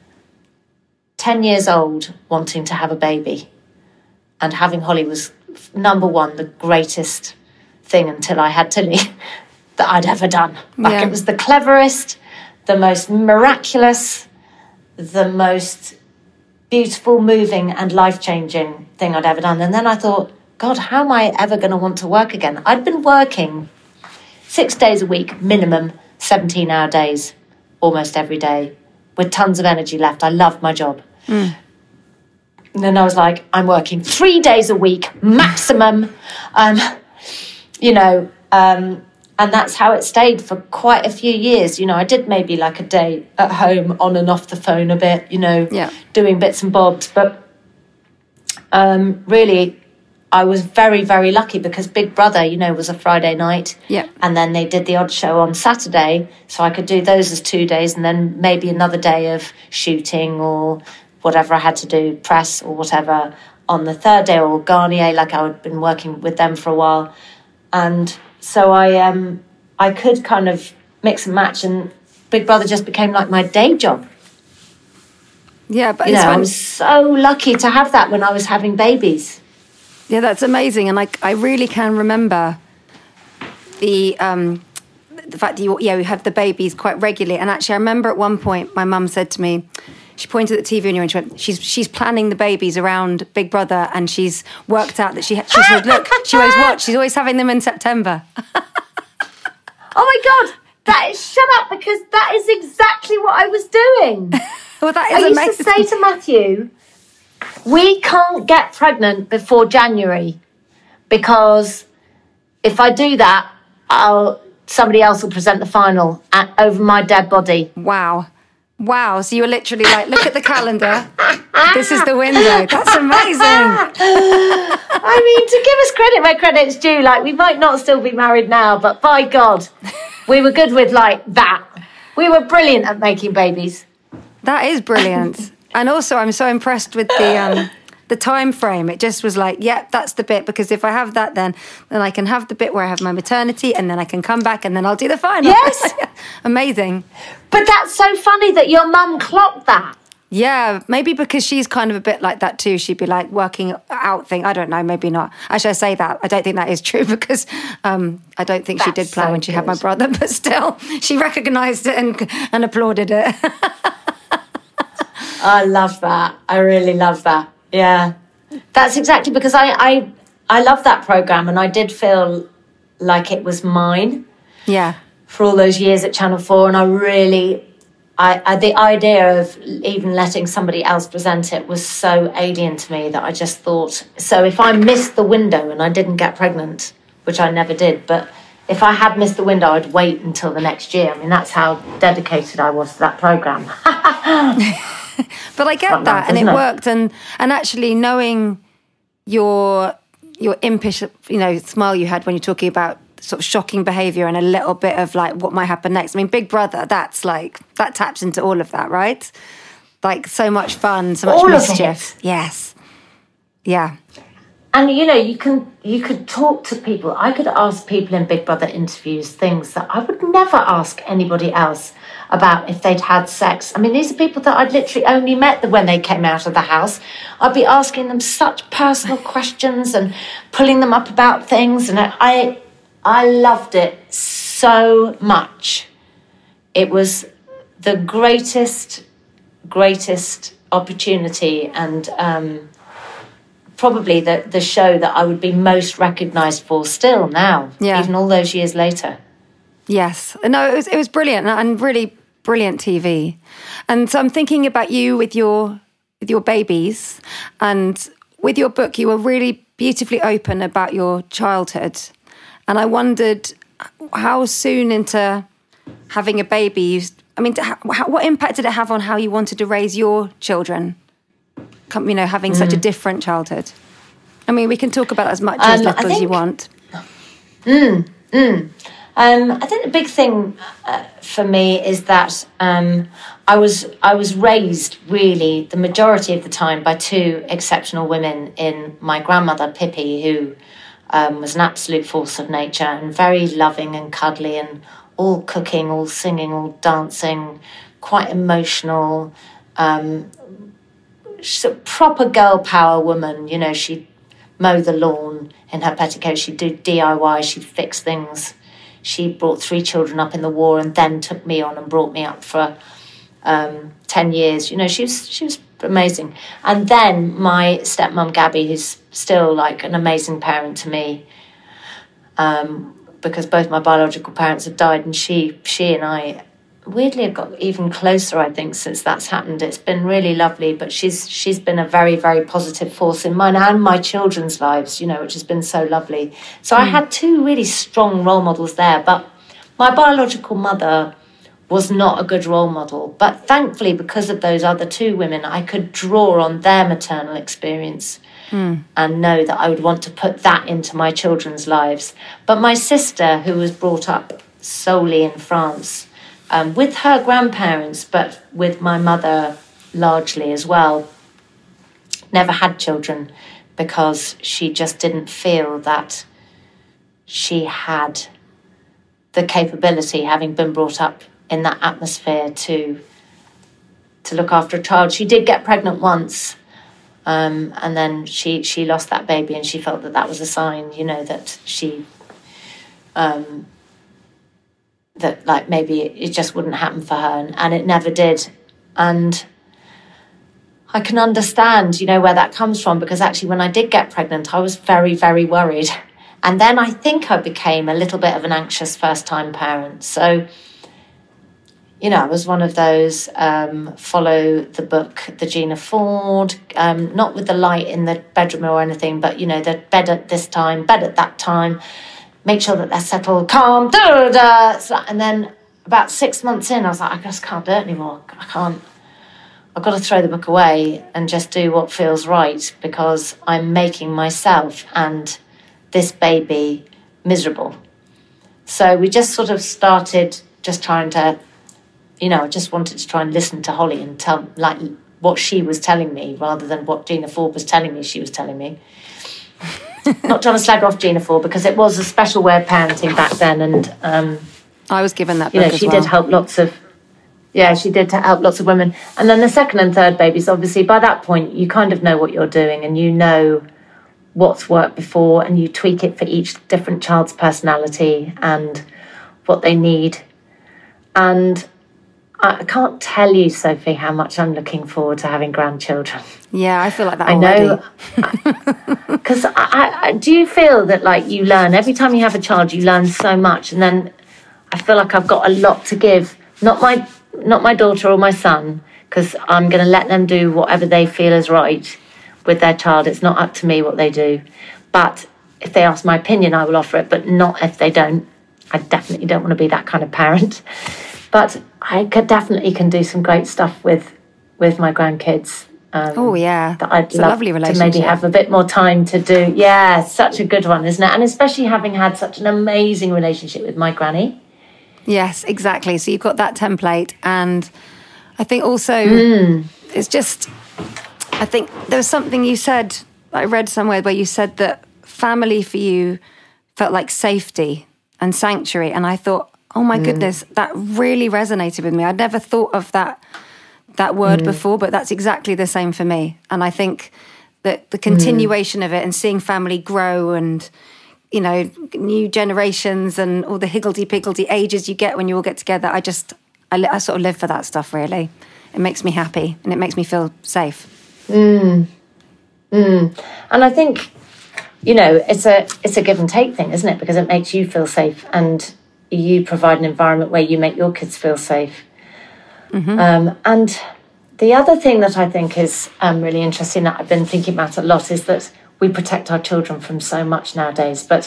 ten years old wanting to have a baby. And having Holly was, number one, the greatest thing until I had Tilly that I'd ever done. Like, Yeah. it was the cleverest, the most miraculous, the most beautiful, moving and life-changing thing I'd ever done. And then I thought, God, how am I ever going to want to work again? I'd been working six days a week, minimum, seventeen-hour days, almost every day, with tons of energy left. I loved my job. Mm. And then I was like, I'm working three days a week, maximum, um, you know, um, and that's how it stayed for quite a few years. You know, I did maybe like a day at home on and off the phone a bit, you know, Yeah. doing bits and bobs. But um, really, I was very, very lucky because Big Brother, you know, was a Friday night. Yeah. And then they did the odd show on Saturday. So I could do those as two days and then maybe another day of shooting or whatever I had to do, press or whatever, on the third day, or Garnier, like I had been working with them for a while. And so I um I could kind of mix and match, and Big Brother just became like my day job. Yeah, but You it's know, I fun. was so lucky to have that when I was having babies. Yeah, that's amazing, and like I really can remember the um, the fact that you yeah we have the babies quite regularly. And actually, I remember at one point my mum said to me, she pointed at the T V and she went, "She's she's planning the babies around Big Brother, and she's worked out that she she said, look, she always watch, she's always having them in September." Oh my God, that is, shut up, because that is exactly what I was doing. Well, that is I used amazing. to say to Matthew, we can't get pregnant before January because if I do that, I'll somebody else will present the final at, over my dead body. Wow. Wow. So you were literally like, look at the calendar. This is the window. That's amazing. I mean, to give us credit where credit's due, like, we might not still be married now, but by God, we were good with, like, that. We were brilliant at making babies. That is brilliant. And also, I'm so impressed with the um, the time frame. It just was like, yeah, that's the bit, because if I have that, then then I can have the bit where I have my maternity, and then I can come back, and then I'll do the final. Yes. Amazing. But that's so funny that your mum clocked that. Yeah, maybe because she's kind of a bit like that too. She'd be like working out thing. I don't know, maybe not. Actually, I say that. I don't think that is true because um, I don't think she That's did plan so when she had my good. brother, but still, she recognised it and, and applauded it. I love that. I really love that. Yeah. That's exactly because I, I, I love that programme, and I did feel like it was mine. Yeah. for all those years at Channel four, and I really, I, I the idea of even letting somebody else present it was so alien to me that I just thought, so if I missed the window and I didn't get pregnant, which I never did, but if I had missed the window, I'd wait until the next year. I mean, that's how dedicated I was to that programme. But I get Quite that, nice, and it, isn't it worked. And and actually knowing your your impish, you know, smile you had when you're talking about sort of shocking behaviour and a little bit of like what might happen next. I mean, Big Brother, that's like, that taps into all of that, right? Like so much fun, so much all mischief. Yes. Yeah. And, you know, you can you could talk to people. I could ask people in Big Brother interviews things that I would never ask anybody else about if they'd had sex. I mean, these are people that I'd literally only met when they came out of the house. I'd be asking them such personal questions and pulling them up about things. And I, I loved it so much. It was the greatest, greatest opportunity and... Um, probably the, the show that I would be most recognised for still now, yeah. even all those years later. Yes. No, it was it was brilliant and really brilliant T V. And so I'm thinking about you with your with your babies, and with your book, you were really beautifully open about your childhood. And I wondered how soon into having a baby, you, I mean, how, what impact did it have on how you wanted to raise your children? You know, having mm. such a different childhood. I mean, we can talk about as much um, as little think, as you want. Mm, mm. Um, I think the big thing uh, for me is that um, I was I was raised really the majority of the time by two exceptional women in my grandmother Pippi, who um, was an absolute force of nature and very loving and cuddly and all cooking, all singing, all dancing, quite emotional. Um, She's a proper girl power woman. You know, she'd mow the lawn in her petticoat. She'd do D I Y. She'd fix things. She brought three children up in the war and then took me on and brought me up for um, ten years. You know, she was, she was amazing. And then my stepmom, Gabby, who's still like an amazing parent to me, um, because both my biological parents have died, and she, she and I... weirdly have got even closer, I think, since that's happened. It's been really lovely, but she's she's been a very, very positive force in mine and my children's lives, you know, which has been so lovely. So mm. I had two really strong role models there, but my biological mother was not a good role model. But thankfully, because of those other two women, I could draw on their maternal experience mm. and know that I would want to put that into my children's lives. But my sister, who was brought up solely in France, Um, with her grandparents, but with my mother largely as well, never had children because she just didn't feel that she had the capability, having been brought up in that atmosphere, to to look after a child. She did get pregnant once, um, and then she, she lost that baby, and she felt that that was a sign, you know, that she... Um, that like maybe it just wouldn't happen for her, and, and it never did. And I can understand, you know, where that comes from, because actually when I did get pregnant, I was very, very worried. And then I think I became a little bit of an anxious first-time parent. So, you know, I was one of those um, follow the book, the Gina Ford, um, not with the light in the bedroom or anything, but, you know, the bed at this time, bed at that time, make sure that they're settled, calm, da da da. And then about six months in, I was like, I just can't do it anymore. I can't. I've got to throw the book away and just do what feels right, because I'm making myself and this baby miserable. So we just sort of started just trying to, you know, I just wanted to try and listen to Holly and tell, like, what she was telling me rather than what Gina Ford was telling me she was telling me. Not trying to slag off Gina Ford, because it was a special way of parenting back then, and um, I was given that book, you know, as she well. did help lots of, yeah, she did to help lots of women. And then the second and third babies, obviously, by that point, you kind of know what you're doing, and you know what's worked before, and you tweak it for each different child's personality and what they need. And I can't tell you, Sophie, how much I'm looking forward to having grandchildren. Yeah, I feel like that I already. know. Because I, I, do you feel that, like, you learn, every time you have a child, you learn so much, and then I feel like I've got a lot to give. Not my not my daughter or my son, because I'm going to let them do whatever they feel is right with their child. It's not up to me what they do. But if they ask my opinion, I will offer it, but not if they don't. I definitely don't want to be that kind of parent. But I could definitely can do some great stuff with with my grandkids. Um, oh, yeah. That I'd it's love a lovely relationship. to maybe have a bit more time to do. Yeah, such a good one, isn't it? And especially having had such an amazing relationship with my granny. Yes, exactly. So you've got that template. And I think also mm. it's just, I think there was something you said, I read somewhere where you said that family for you felt like safety and sanctuary. And I thought, oh my mm. goodness, that really resonated with me. I'd never thought of that that word mm. before, but that's exactly the same for me. And I think that the continuation mm. of it and seeing family grow and, you know, new generations and all the higgledy-piggledy ages you get when you all get together, I just, I, I sort of live for that stuff, really. It makes me happy and it makes me feel safe. Mm. Mm. And I think, you know, it's a it's a give and take thing, isn't it? Because it makes you feel safe and you provide an environment where you make your kids feel safe. Mm-hmm. Um, and the other thing that I think is um, really interesting that I've been thinking about a lot is that we protect our children from so much nowadays. But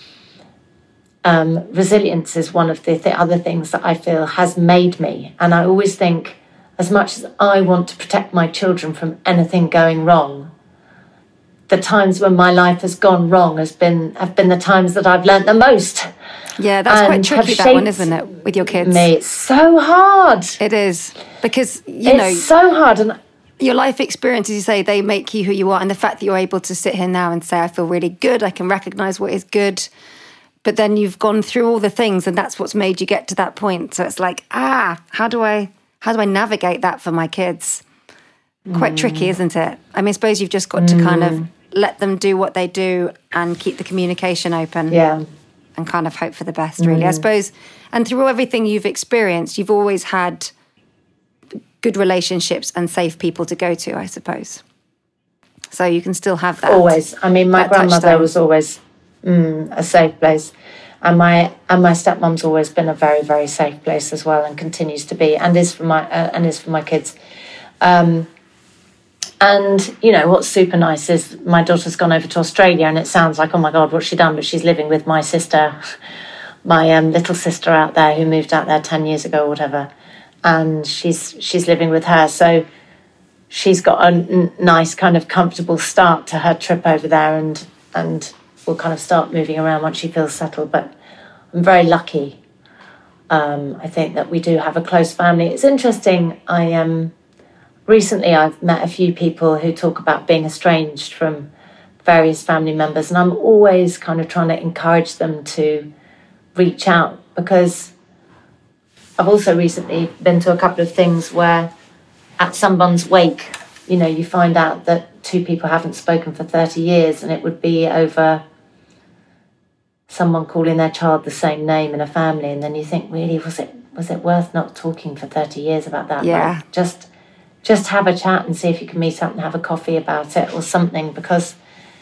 um, resilience is one of the, the other things that I feel has made me. And I always think, as much as I want to protect my children from anything going wrong, the times when my life has gone wrong has been have been the times that I've learnt the most. Yeah, that's quite tricky, that one, isn't it, with your kids? Me, it's so hard. It is, because, you it's know... It's so hard. And your life experiences, you say, they make you who you are. And the fact that you're able to sit here now and say, I feel really good, I can recognise what is good. But then you've gone through all the things and that's what's made you get to that point. So it's like, ah, how do I, how do I navigate that for my kids? Quite mm. tricky, isn't it? I mean, I suppose you've just got mm. to kind of let them do what they do and keep the communication open. Yeah. And kind of hope for the best, really. Mm. I suppose, and through everything you've experienced, you've always had good relationships and safe people to go to, I suppose. So you can still have that. Always. I mean, my grandmother touchstone. was always mm, a safe place. And my and my stepmom's always been a very, very safe place as well, and continues to be, and is for my uh, and is for my kids. Um, And, you know, what's super nice is my daughter's gone over to Australia and it sounds like, oh, my God, what's she done? But she's living with my sister, my um, little sister out there who moved out there ten years ago or whatever. And she's she's living with her. So she's got a n- nice kind of comfortable start to her trip over there and, and will kind of start moving around once she feels settled. But I'm very lucky. Um, I think that we do have a close family. It's interesting. I am... Um, Recently, I've met a few people who talk about being estranged from various family members, and I'm always kind of trying to encourage them to reach out, because I've also recently been to a couple of things where at someone's wake, you know, you find out that two people haven't spoken for thirty years, and it would be over someone calling their child the same name in a family, and then you think, really, was it was it worth not talking for thirty years about that? Yeah. Like, just... Just have a chat and see if you can meet up and have a coffee about it or something, because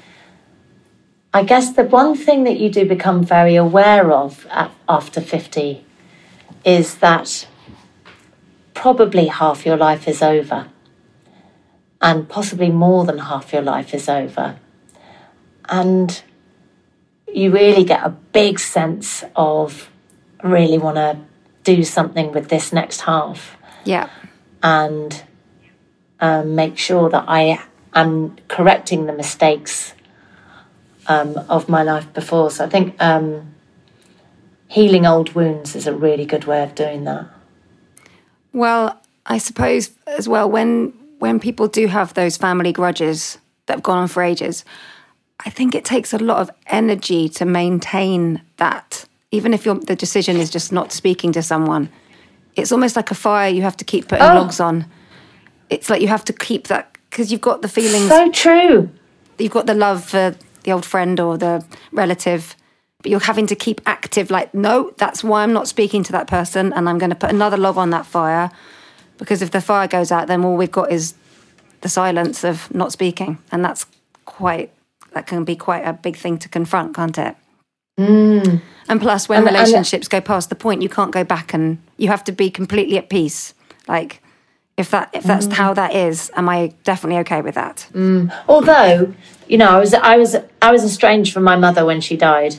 I guess the one thing that you do become very aware of at, after fifty is that probably half your life is over, and possibly more than half your life is over. And you really get a big sense of really want to do something with this next half. Yeah. And... Um, make sure that I am correcting the mistakes um, of my life before. So I think um, healing old wounds is a really good way of doing that. Well, I suppose as well, when when people do have those family grudges that have gone on for ages, I think it takes a lot of energy to maintain that. Even if you're, the decision is just not speaking to someone, it's almost like a fire you have to keep putting oh. logs on. It's like you have to keep that, because you've got the feelings. So true. You've got the love for the old friend or the relative, but you're having to keep active, like, no, that's why I'm not speaking to that person, and I'm going to put another log on that fire, because if the fire goes out, then all we've got is the silence of not speaking, and that's quite, that can be quite a big thing to confront, can't it? Mm. And plus, when And- and- relationships go past the point, you can't go back, and you have to be completely at peace. Like, if that if that's Mm. how that is, am I definitely okay with that? Mm. Although, you know, I was I was I was estranged from my mother when she died,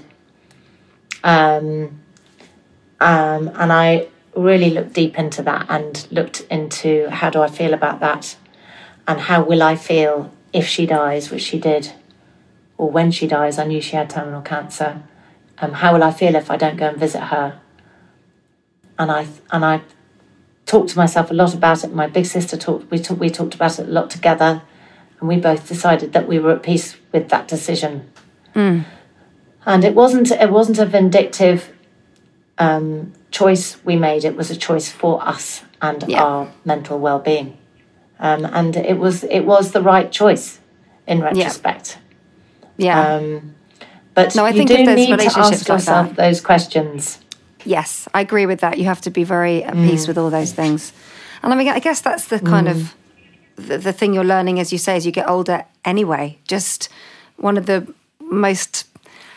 um, um, and I really looked deep into that and looked into how do I feel about that, and how will I feel if she dies, which she did, or when she dies. I knew she had terminal cancer. Um, how will I feel if I don't go and visit her? And I and I talked to myself a lot about it. My big sister talked. We talked. We talked about it a lot together, and we both decided that we were at peace with that decision. Mm. And it wasn't. It wasn't a vindictive um, choice we made. It was a choice for us and Yeah. our mental well-being. Um, and it was. It was the right choice in retrospect. Yeah. Um, but No, I you think do if there's need to relationships ask like yourself that- those questions. Yes, I agree with that. You have to be very at peace with all those things. And I mean, I guess that's the kind of the, the thing you're learning, as you say, as you get older anyway. Just one of the most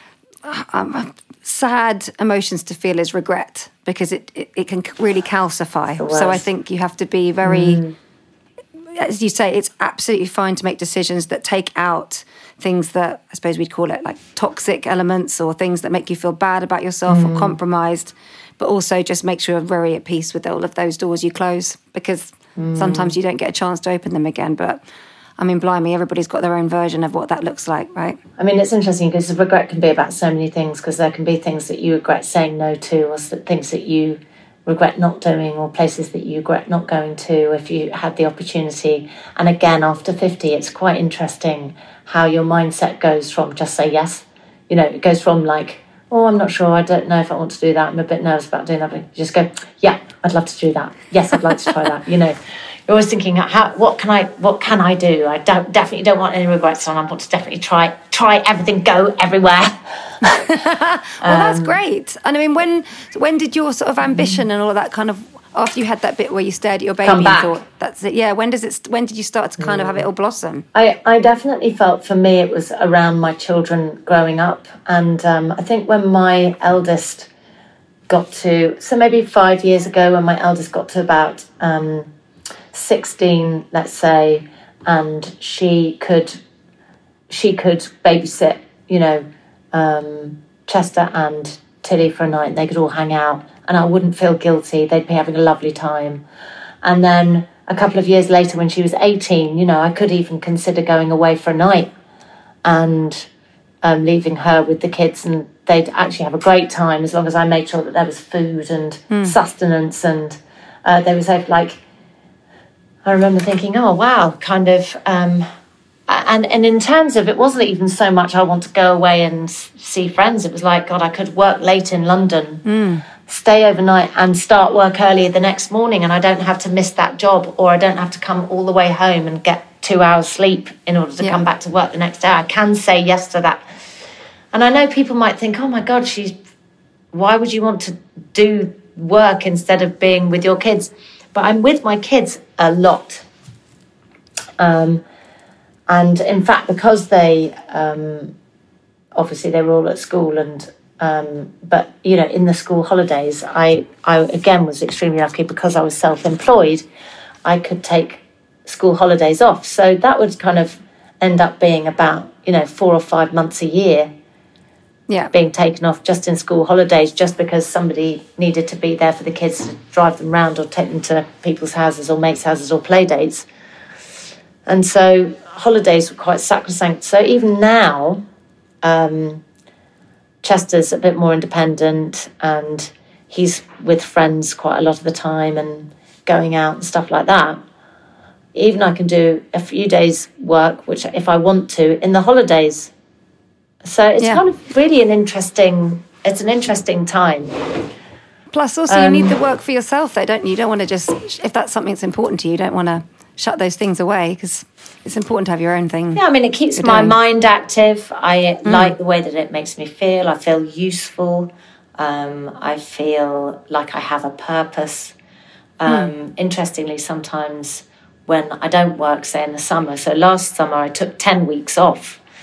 um, sad emotions to feel is regret, because it, it, it can really calcify. So I think you have to be very, as you say, it's absolutely fine to make decisions that take out things that I suppose we'd call it like toxic elements, or things that make you feel bad about yourself or compromised, but also just make sure you're very at peace with all of those doors you close, because sometimes you don't get a chance to open them again. But I mean, blimey, everybody's got their own version of what that looks like, right? I mean, it's interesting because regret can be about so many things, because there can be things that you regret saying no to, or things that you regret not doing, or places that you regret not going to if you had the opportunity. And again, after fifty, it's quite interesting how your mindset goes from just say yes. You know, it goes from like, oh, I'm not sure, I don't know if I want to do that, I'm a bit nervous about doing that, but you just go, yeah, I'd love to do that. Yes, I'd like to try that. You know, you're always thinking, how, what can I, what can I do? I don't, definitely don't want any regrets, and I want to definitely try, try everything, go everywhere. Well, that's great. And I mean, when when did your sort of ambition and all of that kind of, after you had that bit where you stared at your baby Come and back. thought, that's it, yeah, when does it, when did you start to kind of have it all blossom? I, I definitely felt for me it was around my children growing up. And um, I think when my eldest got to, so maybe five years ago, when my eldest got to about um, sixteen, let's say, and she could, she could babysit, you know, um, Chester and Tilly for a night, and they could all hang out, and I wouldn't feel guilty. They'd be having a lovely time. And then a couple of years later, when she was eighteen, you know, I could even consider going away for a night and um, leaving her with the kids, and they'd actually have a great time as long as I made sure that there was food and Mm. sustenance. And uh, they were so like, I remember thinking, oh, wow, kind of... Um, and, and in terms of, it wasn't even so much I want to go away and s- see friends. It was like, God, I could work late in London, Mm. stay overnight and start work early the next morning, and I don't have to miss that job, or I don't have to come all the way home and get two hours sleep in order to Yeah. come back to work the next day. I can say yes to that. And I know people might think, oh my God, she's, why would you want to do work instead of being with your kids? But I'm with my kids a lot. Um, and in fact, because they, um, obviously they were all at school, and Um, but, you know, in the school holidays, I, I, again, was extremely lucky because I was self-employed. I could take school holidays off. So that would kind of end up being about, you know, four or five months a year Yeah. being taken off just in school holidays, just because somebody needed to be there for the kids to drive them around or take them to people's houses or mates' houses or play dates. And so holidays were quite sacrosanct. So even now... Um, Chester's a bit more independent, and he's with friends quite a lot of the time and going out and stuff like that. Even I can do a few days' work, which if I want to, in the holidays. So it's Yeah. kind of really an interesting, it's an interesting time. Plus, also, you need the work for yourself, though, don't you? You don't want to just, if that's something that's important to you, you don't want to shut those things away, because it's important to have your own thing. Yeah, I mean, it keeps you're my doing. mind active. I like the way that it makes me feel. I feel useful. Um, I feel like I have a purpose. Um, Interestingly, sometimes when I don't work, say in the summer, so last summer I took ten weeks off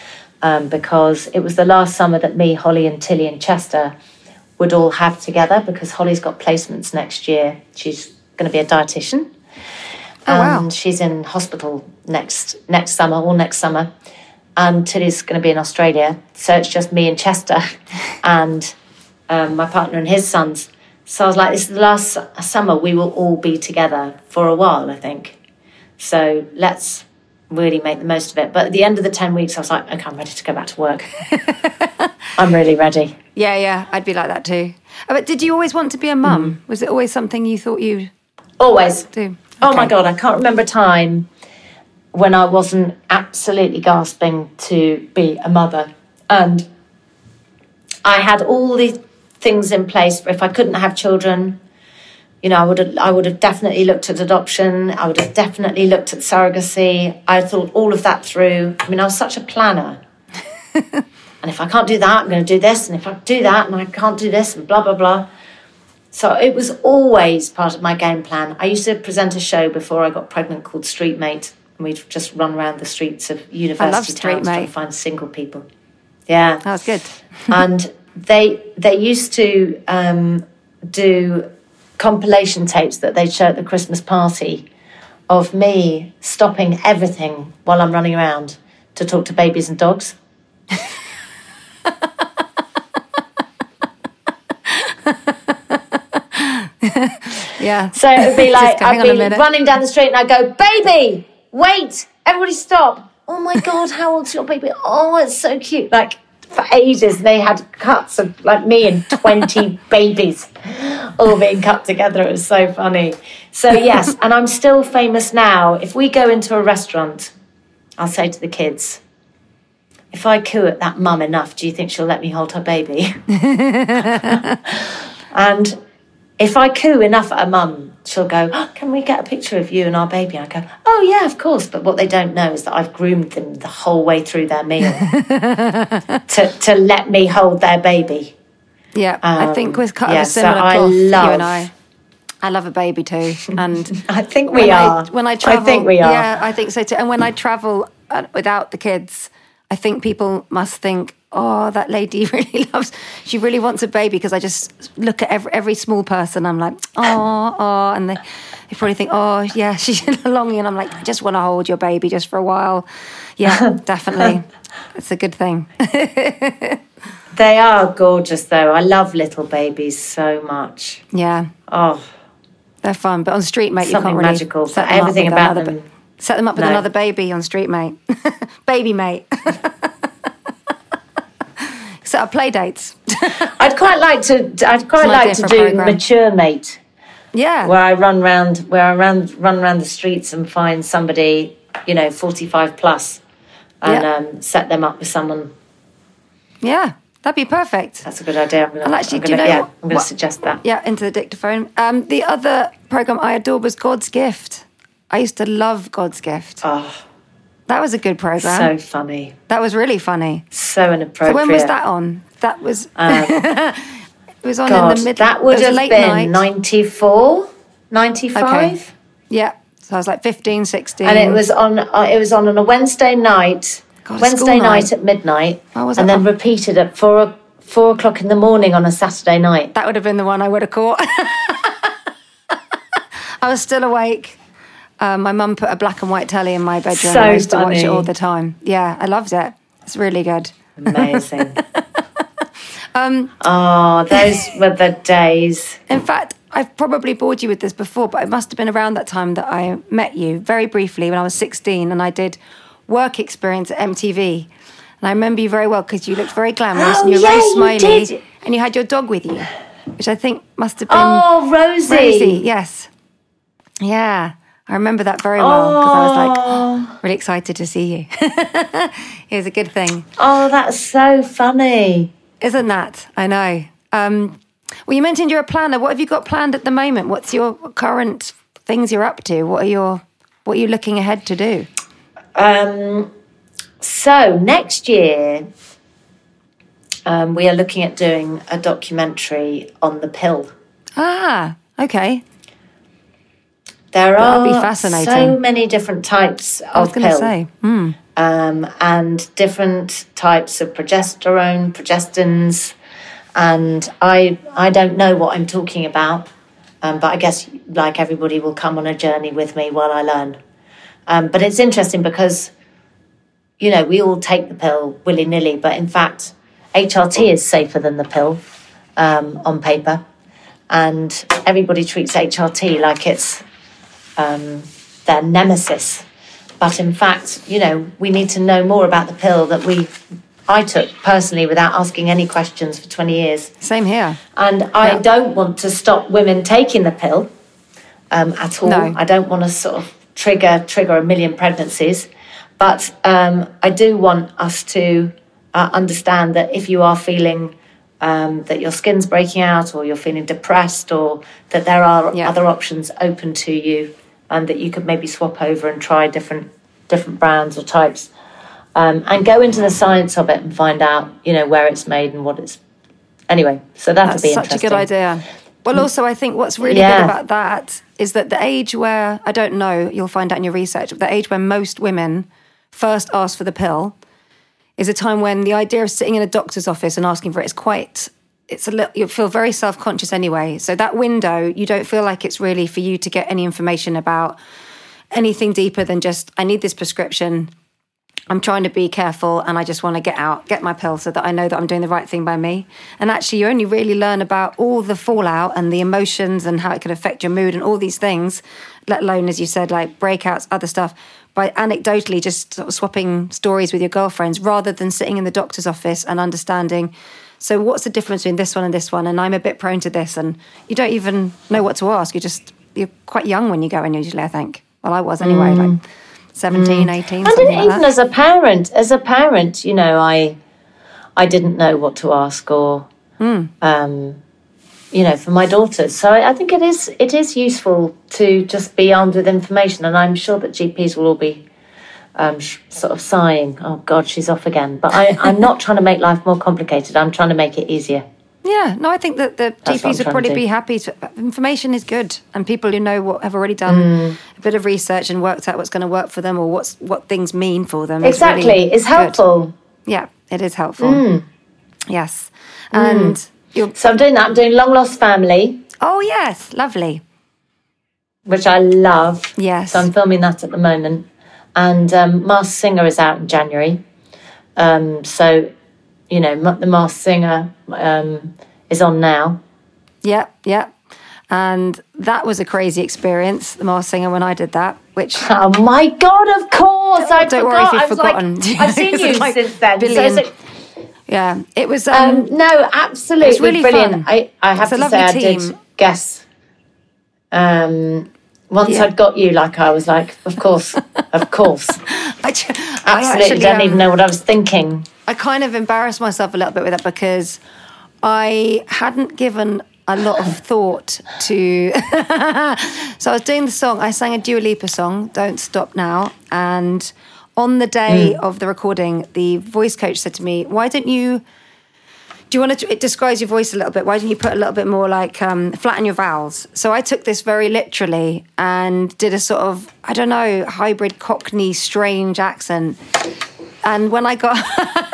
um, because it was the last summer that me, Holly and Tilly and Chester would all have together, because Holly's got placements next year. She's going to be a dietitian. Oh, wow. And she's in hospital next next summer, all next summer. And Tilly's going to be in Australia. So it's just me and Chester and um, my partner and his sons. So I was like, this is the last summer we will all be together for a while, I think. So let's really make the most of it. But at the end of the ten weeks, I was like, okay, I'm ready to go back to work. I'm really ready. Yeah, yeah, I'd be like that too. But did you always want to be a mum? Mm. Was it always something you thought you'd Always. do? Oh, Okay. my God, I can't remember a time when I wasn't absolutely gasping to be a mother. And I had all the things in place for if I couldn't have children. You know, I would have, I would have definitely looked at adoption. I would have definitely looked at surrogacy. I thought all of that through. I mean, I was such a planner. And if I can't do that, I'm going to do this. And if I do that and I can't do this and blah, blah, blah. So it was always part of my game plan. I used to present a show before I got pregnant called Street Mate. And we'd just run around the streets of university towns trying to find single people. Yeah. That was good. And they they used to um, do compilation tapes that they'd show at the Christmas party of me stopping everything while I'm running around to talk to babies and dogs. Yeah. So it would be like, Just, hang I'd on a be minute. running down the street and I'd go, baby, wait, everybody stop. Oh my God, how old's your baby? Oh, it's so cute. Like, for ages, they had cuts of like me and twenty babies all being cut together. It was so funny. So yes, and I'm still famous now. If we go into a restaurant, I'll say to the kids, if I coo at that mum enough, do you think she'll let me hold her baby? And if I coo enough at a mum, she'll go, oh, can we get a picture of you and our baby? And I go, oh, yeah, of course. But what they don't know is that I've groomed them the whole way through their meal to, to let me hold their baby. Yeah, Um, I think we're kind yeah, of a similar so I cloth, love- you and I. I love a baby too. And I think we when are. I, when I travel, I think we are. Yeah, I think so too. And when I travel uh, without the kids, I think people must think, oh, that lady really loves, she really wants a baby, because I just look at every, every small person, I'm like, oh, oh, and they, they probably think, oh, yeah, she's longing, and I'm like, I just want to hold your baby just for a while. Yeah, definitely. It's a good thing. They are gorgeous, though. I love little babies so much. Yeah. Oh, they're fun. But on Street Mate, you Something can't really magical. set them up Everything with about another them. ba- set them up with No. another baby on Street Mate. Baby Mate. Set up play dates. I'd quite like to. I'd quite an like idea to for a do programme. Mature Mate, Yeah. where I run round, where I run run around the streets and find somebody, you know, forty-five plus, and Yeah. um, set them up with someone. Yeah. That'd be perfect. That's a good idea. I'm gonna, And actually, I'm do you gonna, know yeah, what- I'm going to what- suggest that. Yeah, into the dictaphone. Um, the other program I adored was God's Gift. I used to love God's Gift. Oh, That was a good program. so funny, that was really funny. so inappropriate. So when was that on? That was. Um, it was on God, in the middle. that would it was have late been night. ninety-four, ninety-five. Okay. Yeah. So I was like fifteen, sixteen. And it was on. Uh, it was on on a Wednesday night. God, a Wednesday school night. night. at midnight, Why was and that then on? repeated at four o- four o'clock in the morning on a Saturday night. That would have been the one I would have caught. I was still awake. Um, my mum put a black and white telly in my bedroom. So and I used to watch it funny. all the time. Yeah, I loved it. It's really good. Amazing. um, oh, those were the days. In fact, I've probably bored you with this before, but it must have been around that time that I met you very briefly when I was sixteen, and I did work experience at M T V. And I remember you very well because you looked very glamorous Oh, and you were yeah, very you smiley, did. and you had your dog with you, which I think must have been Oh, Rosie. Rosie, yes. Yeah, I remember that very well because I was like oh, really excited to see you. It was a good thing. Oh, that's so funny. Isn't that? I know. Um, well, you mentioned you're a planner. What have you got planned at the moment? What's your current things you're up to? What are your what are you looking ahead to do? Um, so next year, um, we are looking at doing a documentary on the pill. Ah, okay. There That'll are be fascinating. so many different types I was of going to pill. say. Hmm. um, and different types of progesterone, progestins. And I I don't know what I'm talking about, um, but I guess, like everybody, will come on a journey with me while I learn. Um, but it's interesting because, you know, we all take the pill willy-nilly, but in fact, H R T is safer than the pill um, on paper. And everybody treats H R T like it's um, their nemesis. But in fact, you know, we need to know more about the pill that we... I took personally without asking any questions for twenty years. Same here. And I yeah. don't want to stop women taking the pill um, at all. No. I don't want to sort of trigger trigger a million pregnancies. But um, I do want us to uh, understand that if you are feeling um, that your skin's breaking out, or you're feeling depressed, or that there are yeah. other options open to you, and that you could maybe swap over and try different different brands or types. Um, and go into the science of it and find out, you know, where it's made and what it's... Anyway, so that would be such interesting. a good idea. Well, also, I think what's really Yeah. good about that is that the age where, I don't know, you'll find out in your research, but the age when most women first ask for the pill is a time when the idea of sitting in a doctor's office and asking for it is quite... It's a little, you feel very self-conscious anyway. So that window, you don't feel like it's really for you to get any information about anything deeper than just, I need this prescription... I'm trying to be careful and I just want to get out, get my pill so that I know that I'm doing the right thing by me. And actually you only really learn about all the fallout and the emotions and how it can affect your mood and all these things, let alone, as you said, like breakouts, other stuff, by anecdotally just sort of swapping stories with your girlfriends rather than sitting in the doctor's office and understanding, so what's the difference between this one and this one? And I'm a bit prone to this. And you don't even know what to ask. You're just, you're quite young when you go in usually, I think. Well, I was anyway, mm. like... seventeen, eighteen, and something even like that. as a parent, as a parent, you know, I I didn't know what to ask or, mm. um, you know, for my daughters. So I, I think it is it is useful to just be armed with information, and I'm sure that G Ps will all be um, sh- sort of sighing, oh, God, she's off again. But I, I'm not trying to make life more complicated. I'm trying to make it easier. Yeah, no, I think that the That's G Ps would probably be happy. To, information is good, and people who know what have already done Mm. a bit of research and worked out what's going to work for them or what's what things mean for them. Exactly, is really it's helpful. Good. Yeah, it is helpful. Mm. Yes, and Mm. you're, so I'm doing that. I'm doing Long Lost Family. Oh yes, lovely. Which I love. Yes. So I'm filming that at the moment, and um, Masked Singer is out in January. Um, so, you know, the Masked Singer. Um, is on now. Yep, yep. And that was a crazy experience, the Masked Singer, when I did that, which... Oh, my God, of course! I Don't forgot. worry if you've I was forgotten. Like, I've seen you like since then. Billion. So it's like, yeah, it was... Um, um, no, absolutely it was really brilliant. fun. I, I have It's a to say lovely I team. did guess. Um, once Yeah. I'd got you, like, I was like, of course, of course. I, j- Absolutely, I actually, don't um, even know what I was thinking. I kind of embarrassed myself a little bit with that because I hadn't given a lot of thought to... So I was doing the song, I sang a Dua Lipa song, Don't Stop Now, and on the day mm. of the recording, the voice coach said to me, why don't you... Do you want to... It describes your voice a little bit. Why don't you put a little bit more like, um, flatten your vowels? So I took this very literally and did a sort of, I don't know, hybrid Cockney strange accent. And when I got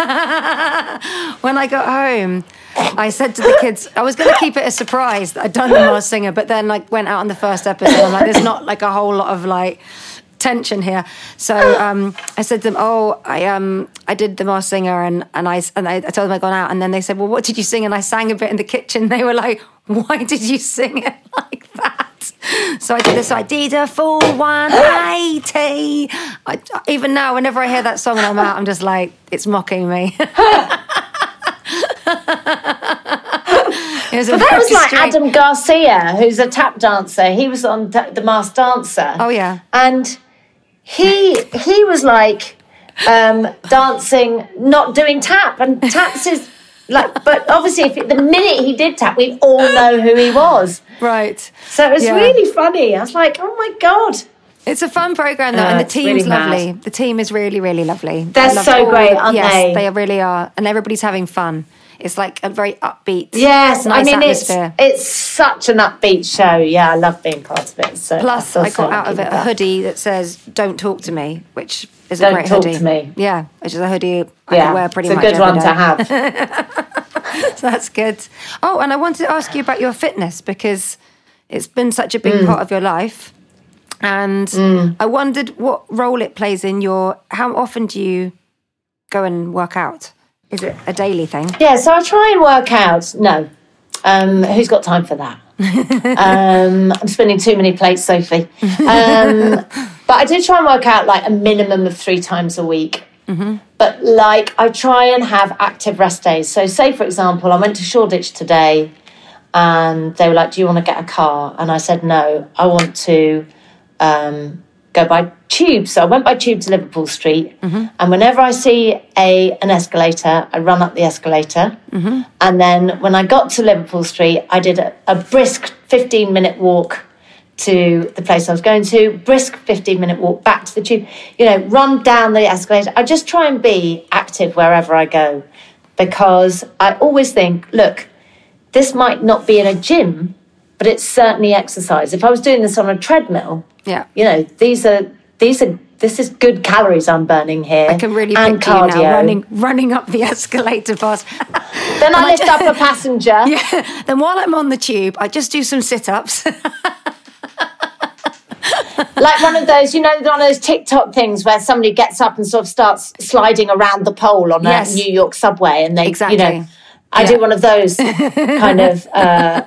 when I got home, I said to the kids, I was going to keep it a surprise that I'd done the Masked Singer, but then like went out on the first episode. I'm like, there's not like a whole lot of like tension here. So um, I said to them, oh, I um I did the Masked Singer, and and I and I, I told them I'd gone out, and then they said, well, what did you sing? And I sang a bit in the kitchen. They were like, why did you sing it like that? So I did this, I did a full one eighty. I, even now, whenever I hear that song and I'm out, I'm just like, it's mocking me. It was but that was like strange... Adam Garcia, who's a tap dancer. He was on The Masked Dancer. Oh, yeah. And he he was like um, dancing, not doing tap. And taps is... Like, but obviously, if it, the minute he did tap, we all know who he was. Right. So it was yeah. really funny. I was like, oh my God. It's a fun programme, though, Uh, and the it's team's really lovely. mad. The team is really, really lovely. They're I love so all great, the- aren't yes, they? They really are. And everybody's having fun. It's like a very upbeat. Yes, nice I mean atmosphere. it's it's such an upbeat show. Yeah, I love being part of it. So Plus, I, I feel so got out of lucky it with a that. hoodie that says "Don't talk to me," which is a Don't great talk hoodie. to me. Yeah, which is a hoodie I Yeah, can wear pretty it's a much good every one day. to have. So that's good. Oh, and I wanted to ask you about your fitness because it's been such a big Mm. part of your life. And Mm. I wondered what role it plays in your... How often do you go and work out? Is it a daily thing? Yeah, so I try and work out. No. Um, who's got time for that? um, I'm spinning too many plates, Sophie. Um, but I do try and work out like a minimum of three times a week. Mm-hmm. But like I try and have active rest days. So say, for example, I went to Shoreditch today and they were like, do you want to get a car? And I said, no, I want to um, go by tube. So I went by tube to Liverpool Street. Mm-hmm. And whenever I see a an escalator, I run up the escalator. Mm-hmm. And then when I got to Liverpool Street, I did a, a brisk fifteen-minute walk to the place I was going to, brisk fifteen-minute walk back to the tube, you know, run down the escalator. I just try and be active wherever I go because I always think, look, this might not be in a gym, but it's certainly exercise. If I was doing this on a treadmill, yeah, you know, these are, these are, this is good calories I'm burning here. I can really and picture cardio. you now running, running up the escalator past. Then I And lift ju- up a passenger. Yeah. Then while I'm on the tube, I just do some sit-ups. Like one of those, you know, one of those TikTok things where somebody gets up and sort of starts sliding around the pole on Yes. a New York subway, and they, Exactly. you know, I Yeah. do one of those kind of uh,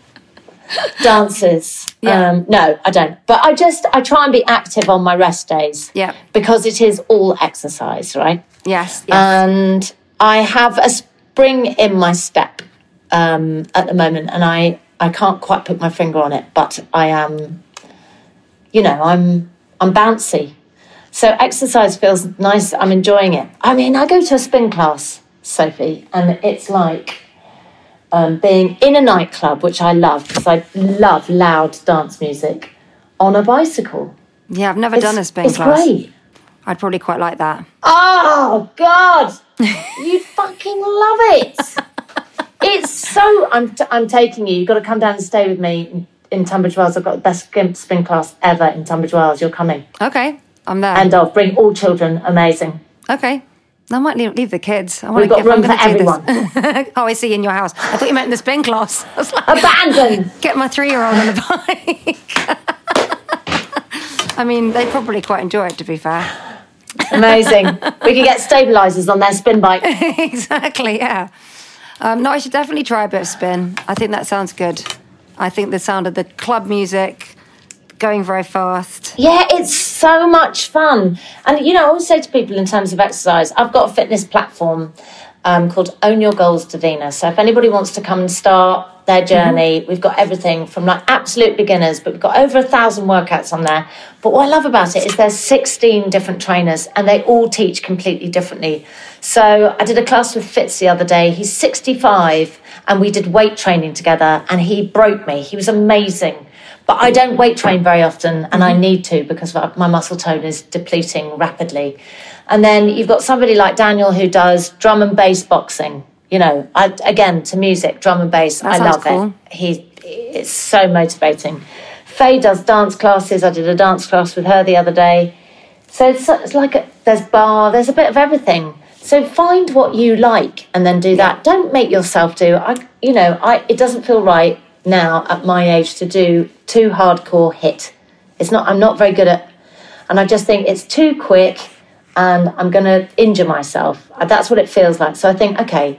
dances. Yeah. Um, no, I don't. But I just, I try and be active on my rest days. Yeah. Because it is all exercise, right? Yes, yes. And I have a spring in my step um, at the moment, and I, I can't quite put my finger on it, but I am, you know, I'm I'm bouncy. So exercise feels nice. I'm enjoying it. I mean, I go to a spin class, Sophie, and it's like um, being in a nightclub, which I love because I love loud dance music, on a bicycle. Yeah, I've never It's, done a spin it's class. great. I'd probably quite like that. Oh, God. You fucking love it. It's so... I'm, t- I'm taking you. You've got to come down and stay with me in, in Tunbridge Wells. I've got the best spin, spin class ever in Tunbridge Wells. You're coming. Okay, I'm there. And I'll bring all children. Amazing. Okay. I might leave, leave the kids. I We've got if I'm room gonna for do everyone. This. Oh, I see, in your house. I thought you meant in the spin class. I was like, Abandon. get my three-year-old on a bike. I mean, they probably quite enjoy it, to be fair. Amazing. We could get stabilisers on their spin bike. Exactly, yeah. Um, no, I should definitely try a bit of spin. I think that sounds good. I think the sound of the club music, going very fast. Yeah, it's so much fun. And, you know, I always say to people in terms of exercise, I've got a fitness platform um, called Own Your Goals, Davina. So if anybody wants to come and start their journey, mm-hmm. we've got everything from like absolute beginners, but we've got over a thousand workouts on there. But what I love about it is there's sixteen different trainers and they all teach completely differently. So I did a class with Fitz the other day. He's sixty-five and we did weight training together and he broke me. He was amazing. But I don't weight train very often, and mm-hmm. I need to because my muscle tone is depleting rapidly. And then you've got somebody like Daniel who does drum and bass boxing. You know, I, again, to music, drum and bass, that I love cool. it. He, it's so motivating. Faye does dance classes. I did a dance class with her the other day. So it's, it's like a, there's bar, there's a bit of everything. So find what you like and then do that. Don't make yourself do. I, you know, I. It doesn't feel right now at my age to do too hardcore hit. It's not. I'm not very good at, and I just think it's too quick, and I'm going to injure myself. That's what it feels like. So I think, okay,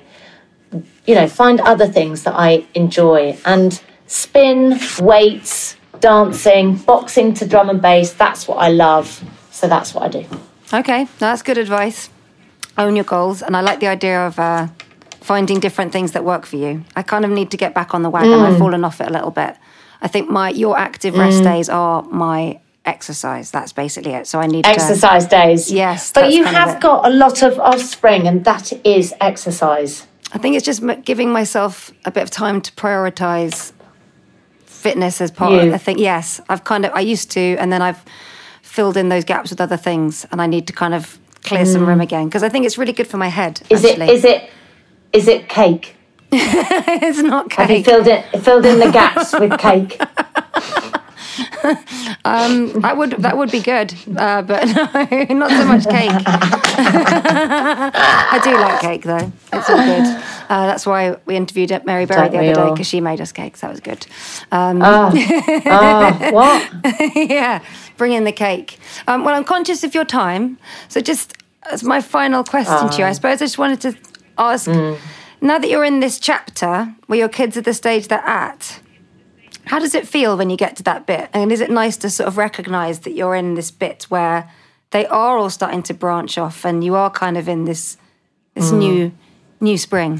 you know, find other things that I enjoy and spin, weights, dancing, boxing to drum and bass. That's what I love. So that's what I do. Okay, that's good advice. Own your goals. And I like the idea of uh, finding different things that work for you. I kind of need to get back on the wagon. Mm. I've fallen off it a little bit. I think my your active rest Mm. days are my exercise. That's basically it. So I need exercise to, days. Yes. But you have got a lot of offspring and that is exercise. I think it's just giving myself a bit of time to prioritise fitness as part you. of, I think, yes, I've kind of, I used to, and then I've filled in those gaps with other things and I need to kind of clear mm. some room again because I think it's really good for my head. Is actually. it, is it, is it cake? It's not cake. Have you filled it filled in the gaps with cake? um, that would that would be good, uh, but no, not so much cake. I do like cake though; it's all good. Uh, that's why we interviewed Mary Berry the other day, because she made us cakes. That was good. Um, oh. oh, what? Yeah, bring in the cake. Um, well, I'm conscious of your time, so just as my final question oh. to you, I suppose I just wanted to ask: mm. now that you're in this chapter where your kids are the stage they're at, how does it feel when you get to that bit? And is it nice to sort of recognise that you're in this bit where they are all starting to branch off and you are kind of in this this mm. new new spring?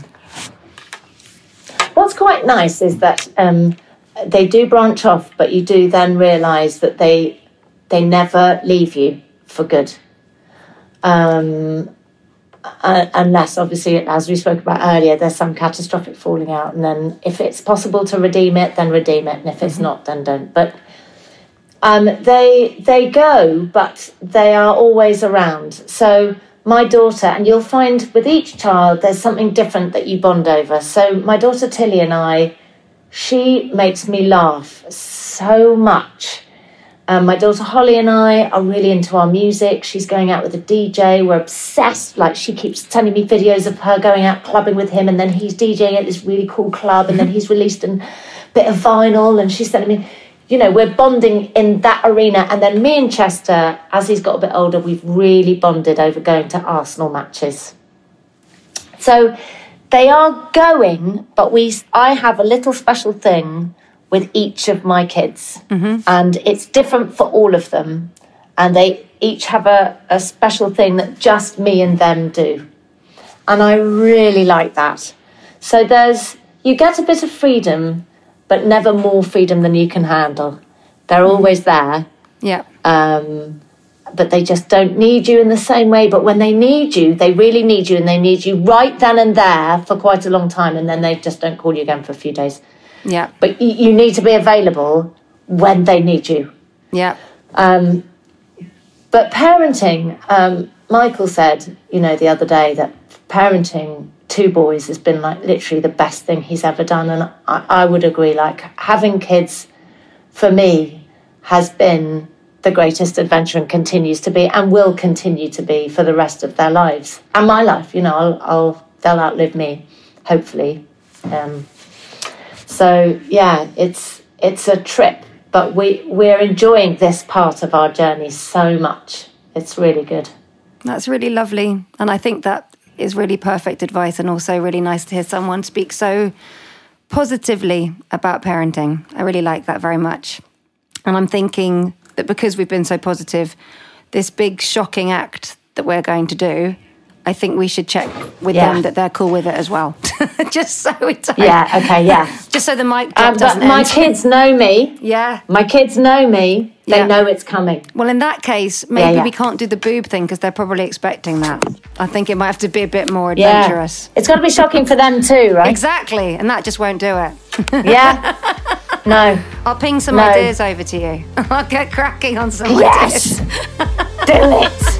What's quite nice is that um, they do branch off, but you do then realise that they they never leave you for good. Um, uh, unless, obviously, as we spoke about earlier, there's some catastrophic falling out. And then if it's possible to redeem it, then redeem it. And if it's mm-hmm. not, then don't. But um, they they go, but they are always around. So my daughter, and you'll find with each child, there's something different that you bond over. So my daughter Tilly and I, she makes me laugh so much. Um, my daughter Holly and I are really into our music. She's going out with a D J. We're obsessed. Like, she keeps sending me videos of her going out clubbing with him, and then he's DJing at this really cool club, and then he's released a bit of vinyl, and she's sending me, you know, we're bonding in that arena. And then me and Chester, as he's got a bit older, we've really bonded over going to Arsenal matches. So they are going, but we, I have a little special thing with each of my kids, mm-hmm. and it's different for all of them, and they each have a, a special thing that just me and them do, and I really like that. So there's, you get a bit of freedom, but never more freedom than you can handle. They're always there, yeah. Um, but they just don't need you in the same way. But when they need you, they really need you, and they need you right then and there for quite a long time, and then they just don't call you again for a few days. Yeah. But you, you need to be available when they need you. Yeah. Um, but parenting, um, Michael said, you know, the other day that parenting two boys has been like literally the best thing he's ever done. And I, I would agree, like having kids for me has been the greatest adventure and continues to be and will continue to be for the rest of their lives. And my life, you know, I'll, I'll they'll outlive me, hopefully. Um So, yeah, it's it's a trip, but we, we're enjoying this part of our journey so much. It's really good. That's really lovely. And I think that is really perfect advice, and also really nice to hear someone speak so positively about parenting. I really like that very much. And I'm thinking that because we've been so positive, this big shocking act that we're going to do, I think we should check with yeah. them that they're cool with it as well. Just so we don't... Yeah, okay, yeah. Just so the mic drop um, doesn't But my end. kids know me. Yeah. My kids know me. They yeah. know it's coming. Well, in that case, maybe yeah, yeah. we can't do the boob thing because they're probably expecting that. I think it might have to be a bit more adventurous. Yeah. It's got to be shocking for them too, right? Exactly, and that just won't do it. Yeah. No. I'll ping some no. ideas over to you. I'll get cracking on some yes. ideas. Do it.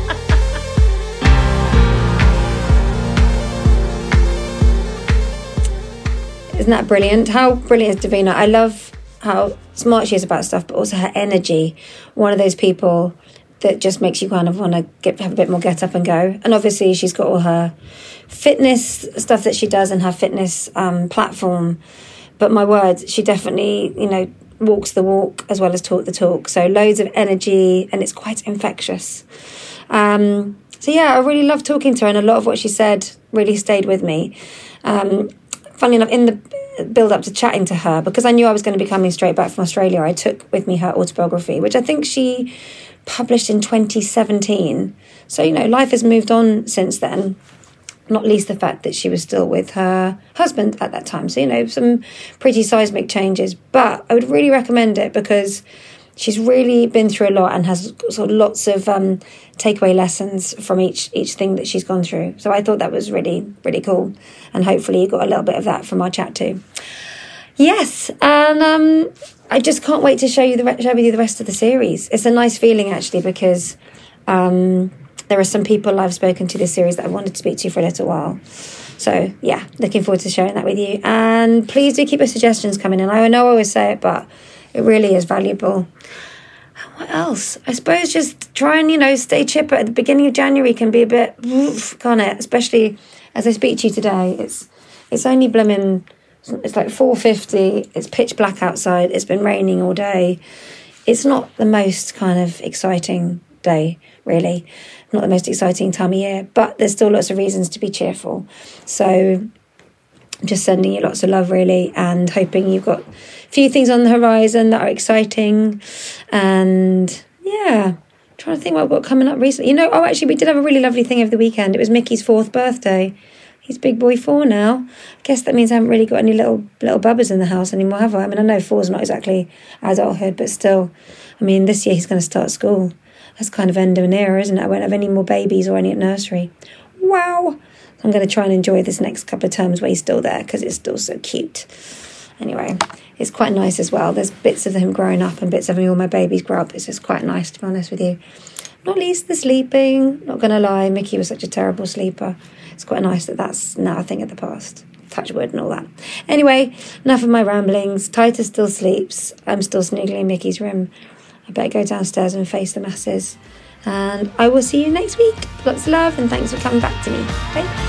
Isn't that brilliant? How brilliant is Davina? I love how smart she is about stuff, but also her energy. One of those people that just makes you kind of want to get have a bit more get up and go. And obviously she's got all her fitness stuff that she does and her fitness um, platform. But my word, she definitely, you know, walks the walk as well as talk the talk. So loads of energy, and it's quite infectious. Um, so yeah, I really love talking to her, and a lot of what she said really stayed with me. Um, Funnily enough, in the build-up to chatting to her, because I knew I was going to be coming straight back from Australia, I took with me her autobiography, which I think she published in twenty seventeen. So, you know, life has moved on since then, not least the fact that she was still with her husband at that time. So, you know, some pretty seismic changes. But I would really recommend it because she's really been through a lot and has sort of lots of um, takeaway lessons from each each thing that she's gone through. So I thought that was really, really cool. And hopefully you got a little bit of that from our chat too. Yes, and um, I just can't wait to show you the share with you the rest of the series. It's a nice feeling actually because um, there are some people I've spoken to this series that I've wanted to speak to for a little while. So, yeah, looking forward to sharing that with you. And please do keep your suggestions coming in. I know I always say it, but it really is valuable. What else? I suppose just try and, you know, stay chipper. At the beginning of January can be a bit, oof, can't it? Especially as I speak to you today. It's it's only blooming, it's like four fifty. It's pitch black outside. It's been raining all day. It's not the most kind of exciting day, really. Not the most exciting time of year, but there's still lots of reasons to be cheerful. So I'm just sending you lots of love, really, and hoping you've got a few things on the horizon that are exciting. And yeah, I'm trying to think what I've got coming up recently. You know, oh, actually, we did have a really lovely thing over the weekend. It was Mickey's fourth birthday. He's big boy four now. I guess that means I haven't really got any little little bubbers in the house anymore, have I? I mean, I know four's not exactly adulthood, but still, I mean, this year he's going to start school. That's kind of end of an era, isn't it? I won't have any more babies or any at nursery. Wow. So I'm going to try and enjoy this next couple of terms where he's still there because it's still so cute. Anyway, it's quite nice as well. There's bits of him growing up and bits of all my babies grow up. It's just quite nice, to be honest with you. Not least the sleeping. Not going to lie, Mickey was such a terrible sleeper. It's quite nice that that's now a thing of the past. Touch wood and all that. Anyway, enough of my ramblings. Titus still sleeps. I'm still snoogling in Mickey's room. I better go downstairs and face the masses. And I will see you next week. Lots of love and thanks for coming back to me. Bye.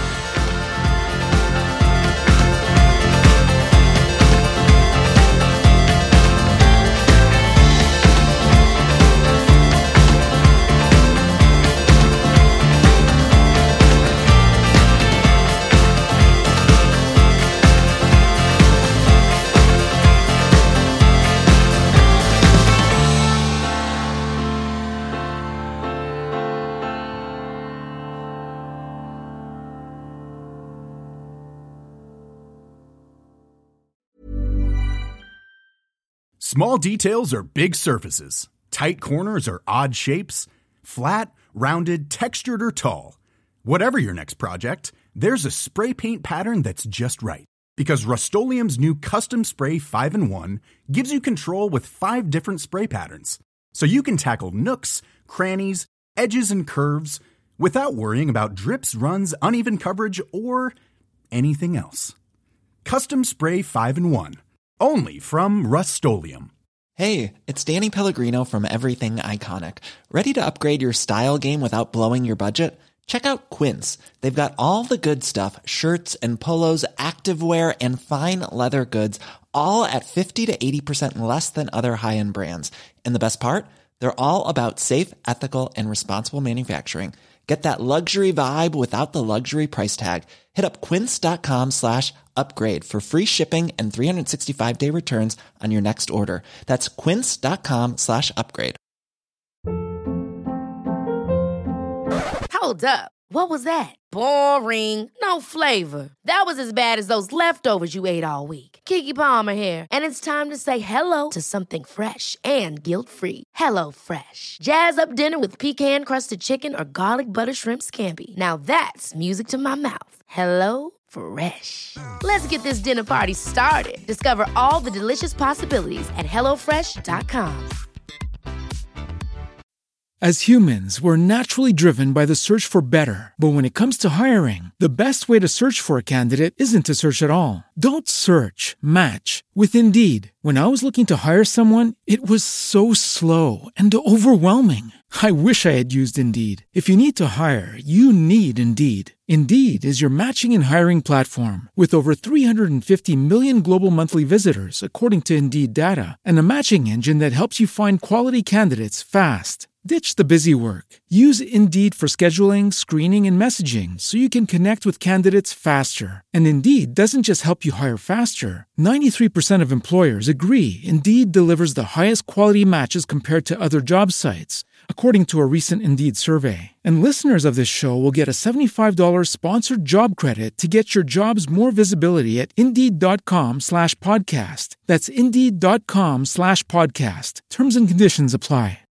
Small details are big surfaces. Tight corners are odd shapes. Flat, rounded, textured, or tall. Whatever your next project, there's a spray paint pattern that's just right. Because Rust-Oleum's new Custom Spray five in one gives you control with five different spray patterns. So you can tackle nooks, crannies, edges, and curves without worrying about drips, runs, uneven coverage, or anything else. Custom Spray five in one. Only from Rust-Oleum. Hey, it's Danny Pellegrino from Everything Iconic. Ready to upgrade your style game without blowing your budget? Check out Quince. They've got all the good stuff, shirts and polos, activewear, and fine leather goods, all at fifty to eighty percent less than other high-end brands. And the best part? They're all about safe, ethical, and responsible manufacturing. Get that luxury vibe without the luxury price tag. Hit up quince.com slash upgrade for free shipping and three sixty-five day returns on your next order. That's quince.com slash upgrade. Hold up. What was that? Boring. No flavor. That was as bad as those leftovers you ate all week. Keke Palmer here. And it's time to say hello to something fresh and guilt-free. Hello Fresh. Jazz up dinner with pecan-crusted chicken or garlic butter shrimp scampi. Now that's music to my mouth. Hello Fresh. Let's get this dinner party started. Discover all the delicious possibilities at hello fresh dot com. As humans, we're naturally driven by the search for better. But when it comes to hiring, the best way to search for a candidate isn't to search at all. Don't search, match with Indeed. When I was looking to hire someone, it was so slow and overwhelming. I wish I had used Indeed. If you need to hire, you need Indeed. Indeed is your matching and hiring platform with over three hundred fifty million global monthly visitors, according to Indeed data, and a matching engine that helps you find quality candidates fast. Ditch the busy work. Use Indeed for scheduling, screening, and messaging so you can connect with candidates faster. And Indeed doesn't just help you hire faster. ninety-three percent of employers agree Indeed delivers the highest quality matches compared to other job sites, according to a recent Indeed survey. And listeners of this show will get a seventy-five dollars sponsored job credit to get your jobs more visibility at Indeed.com slash podcast. That's Indeed.com slash podcast. Terms and conditions apply.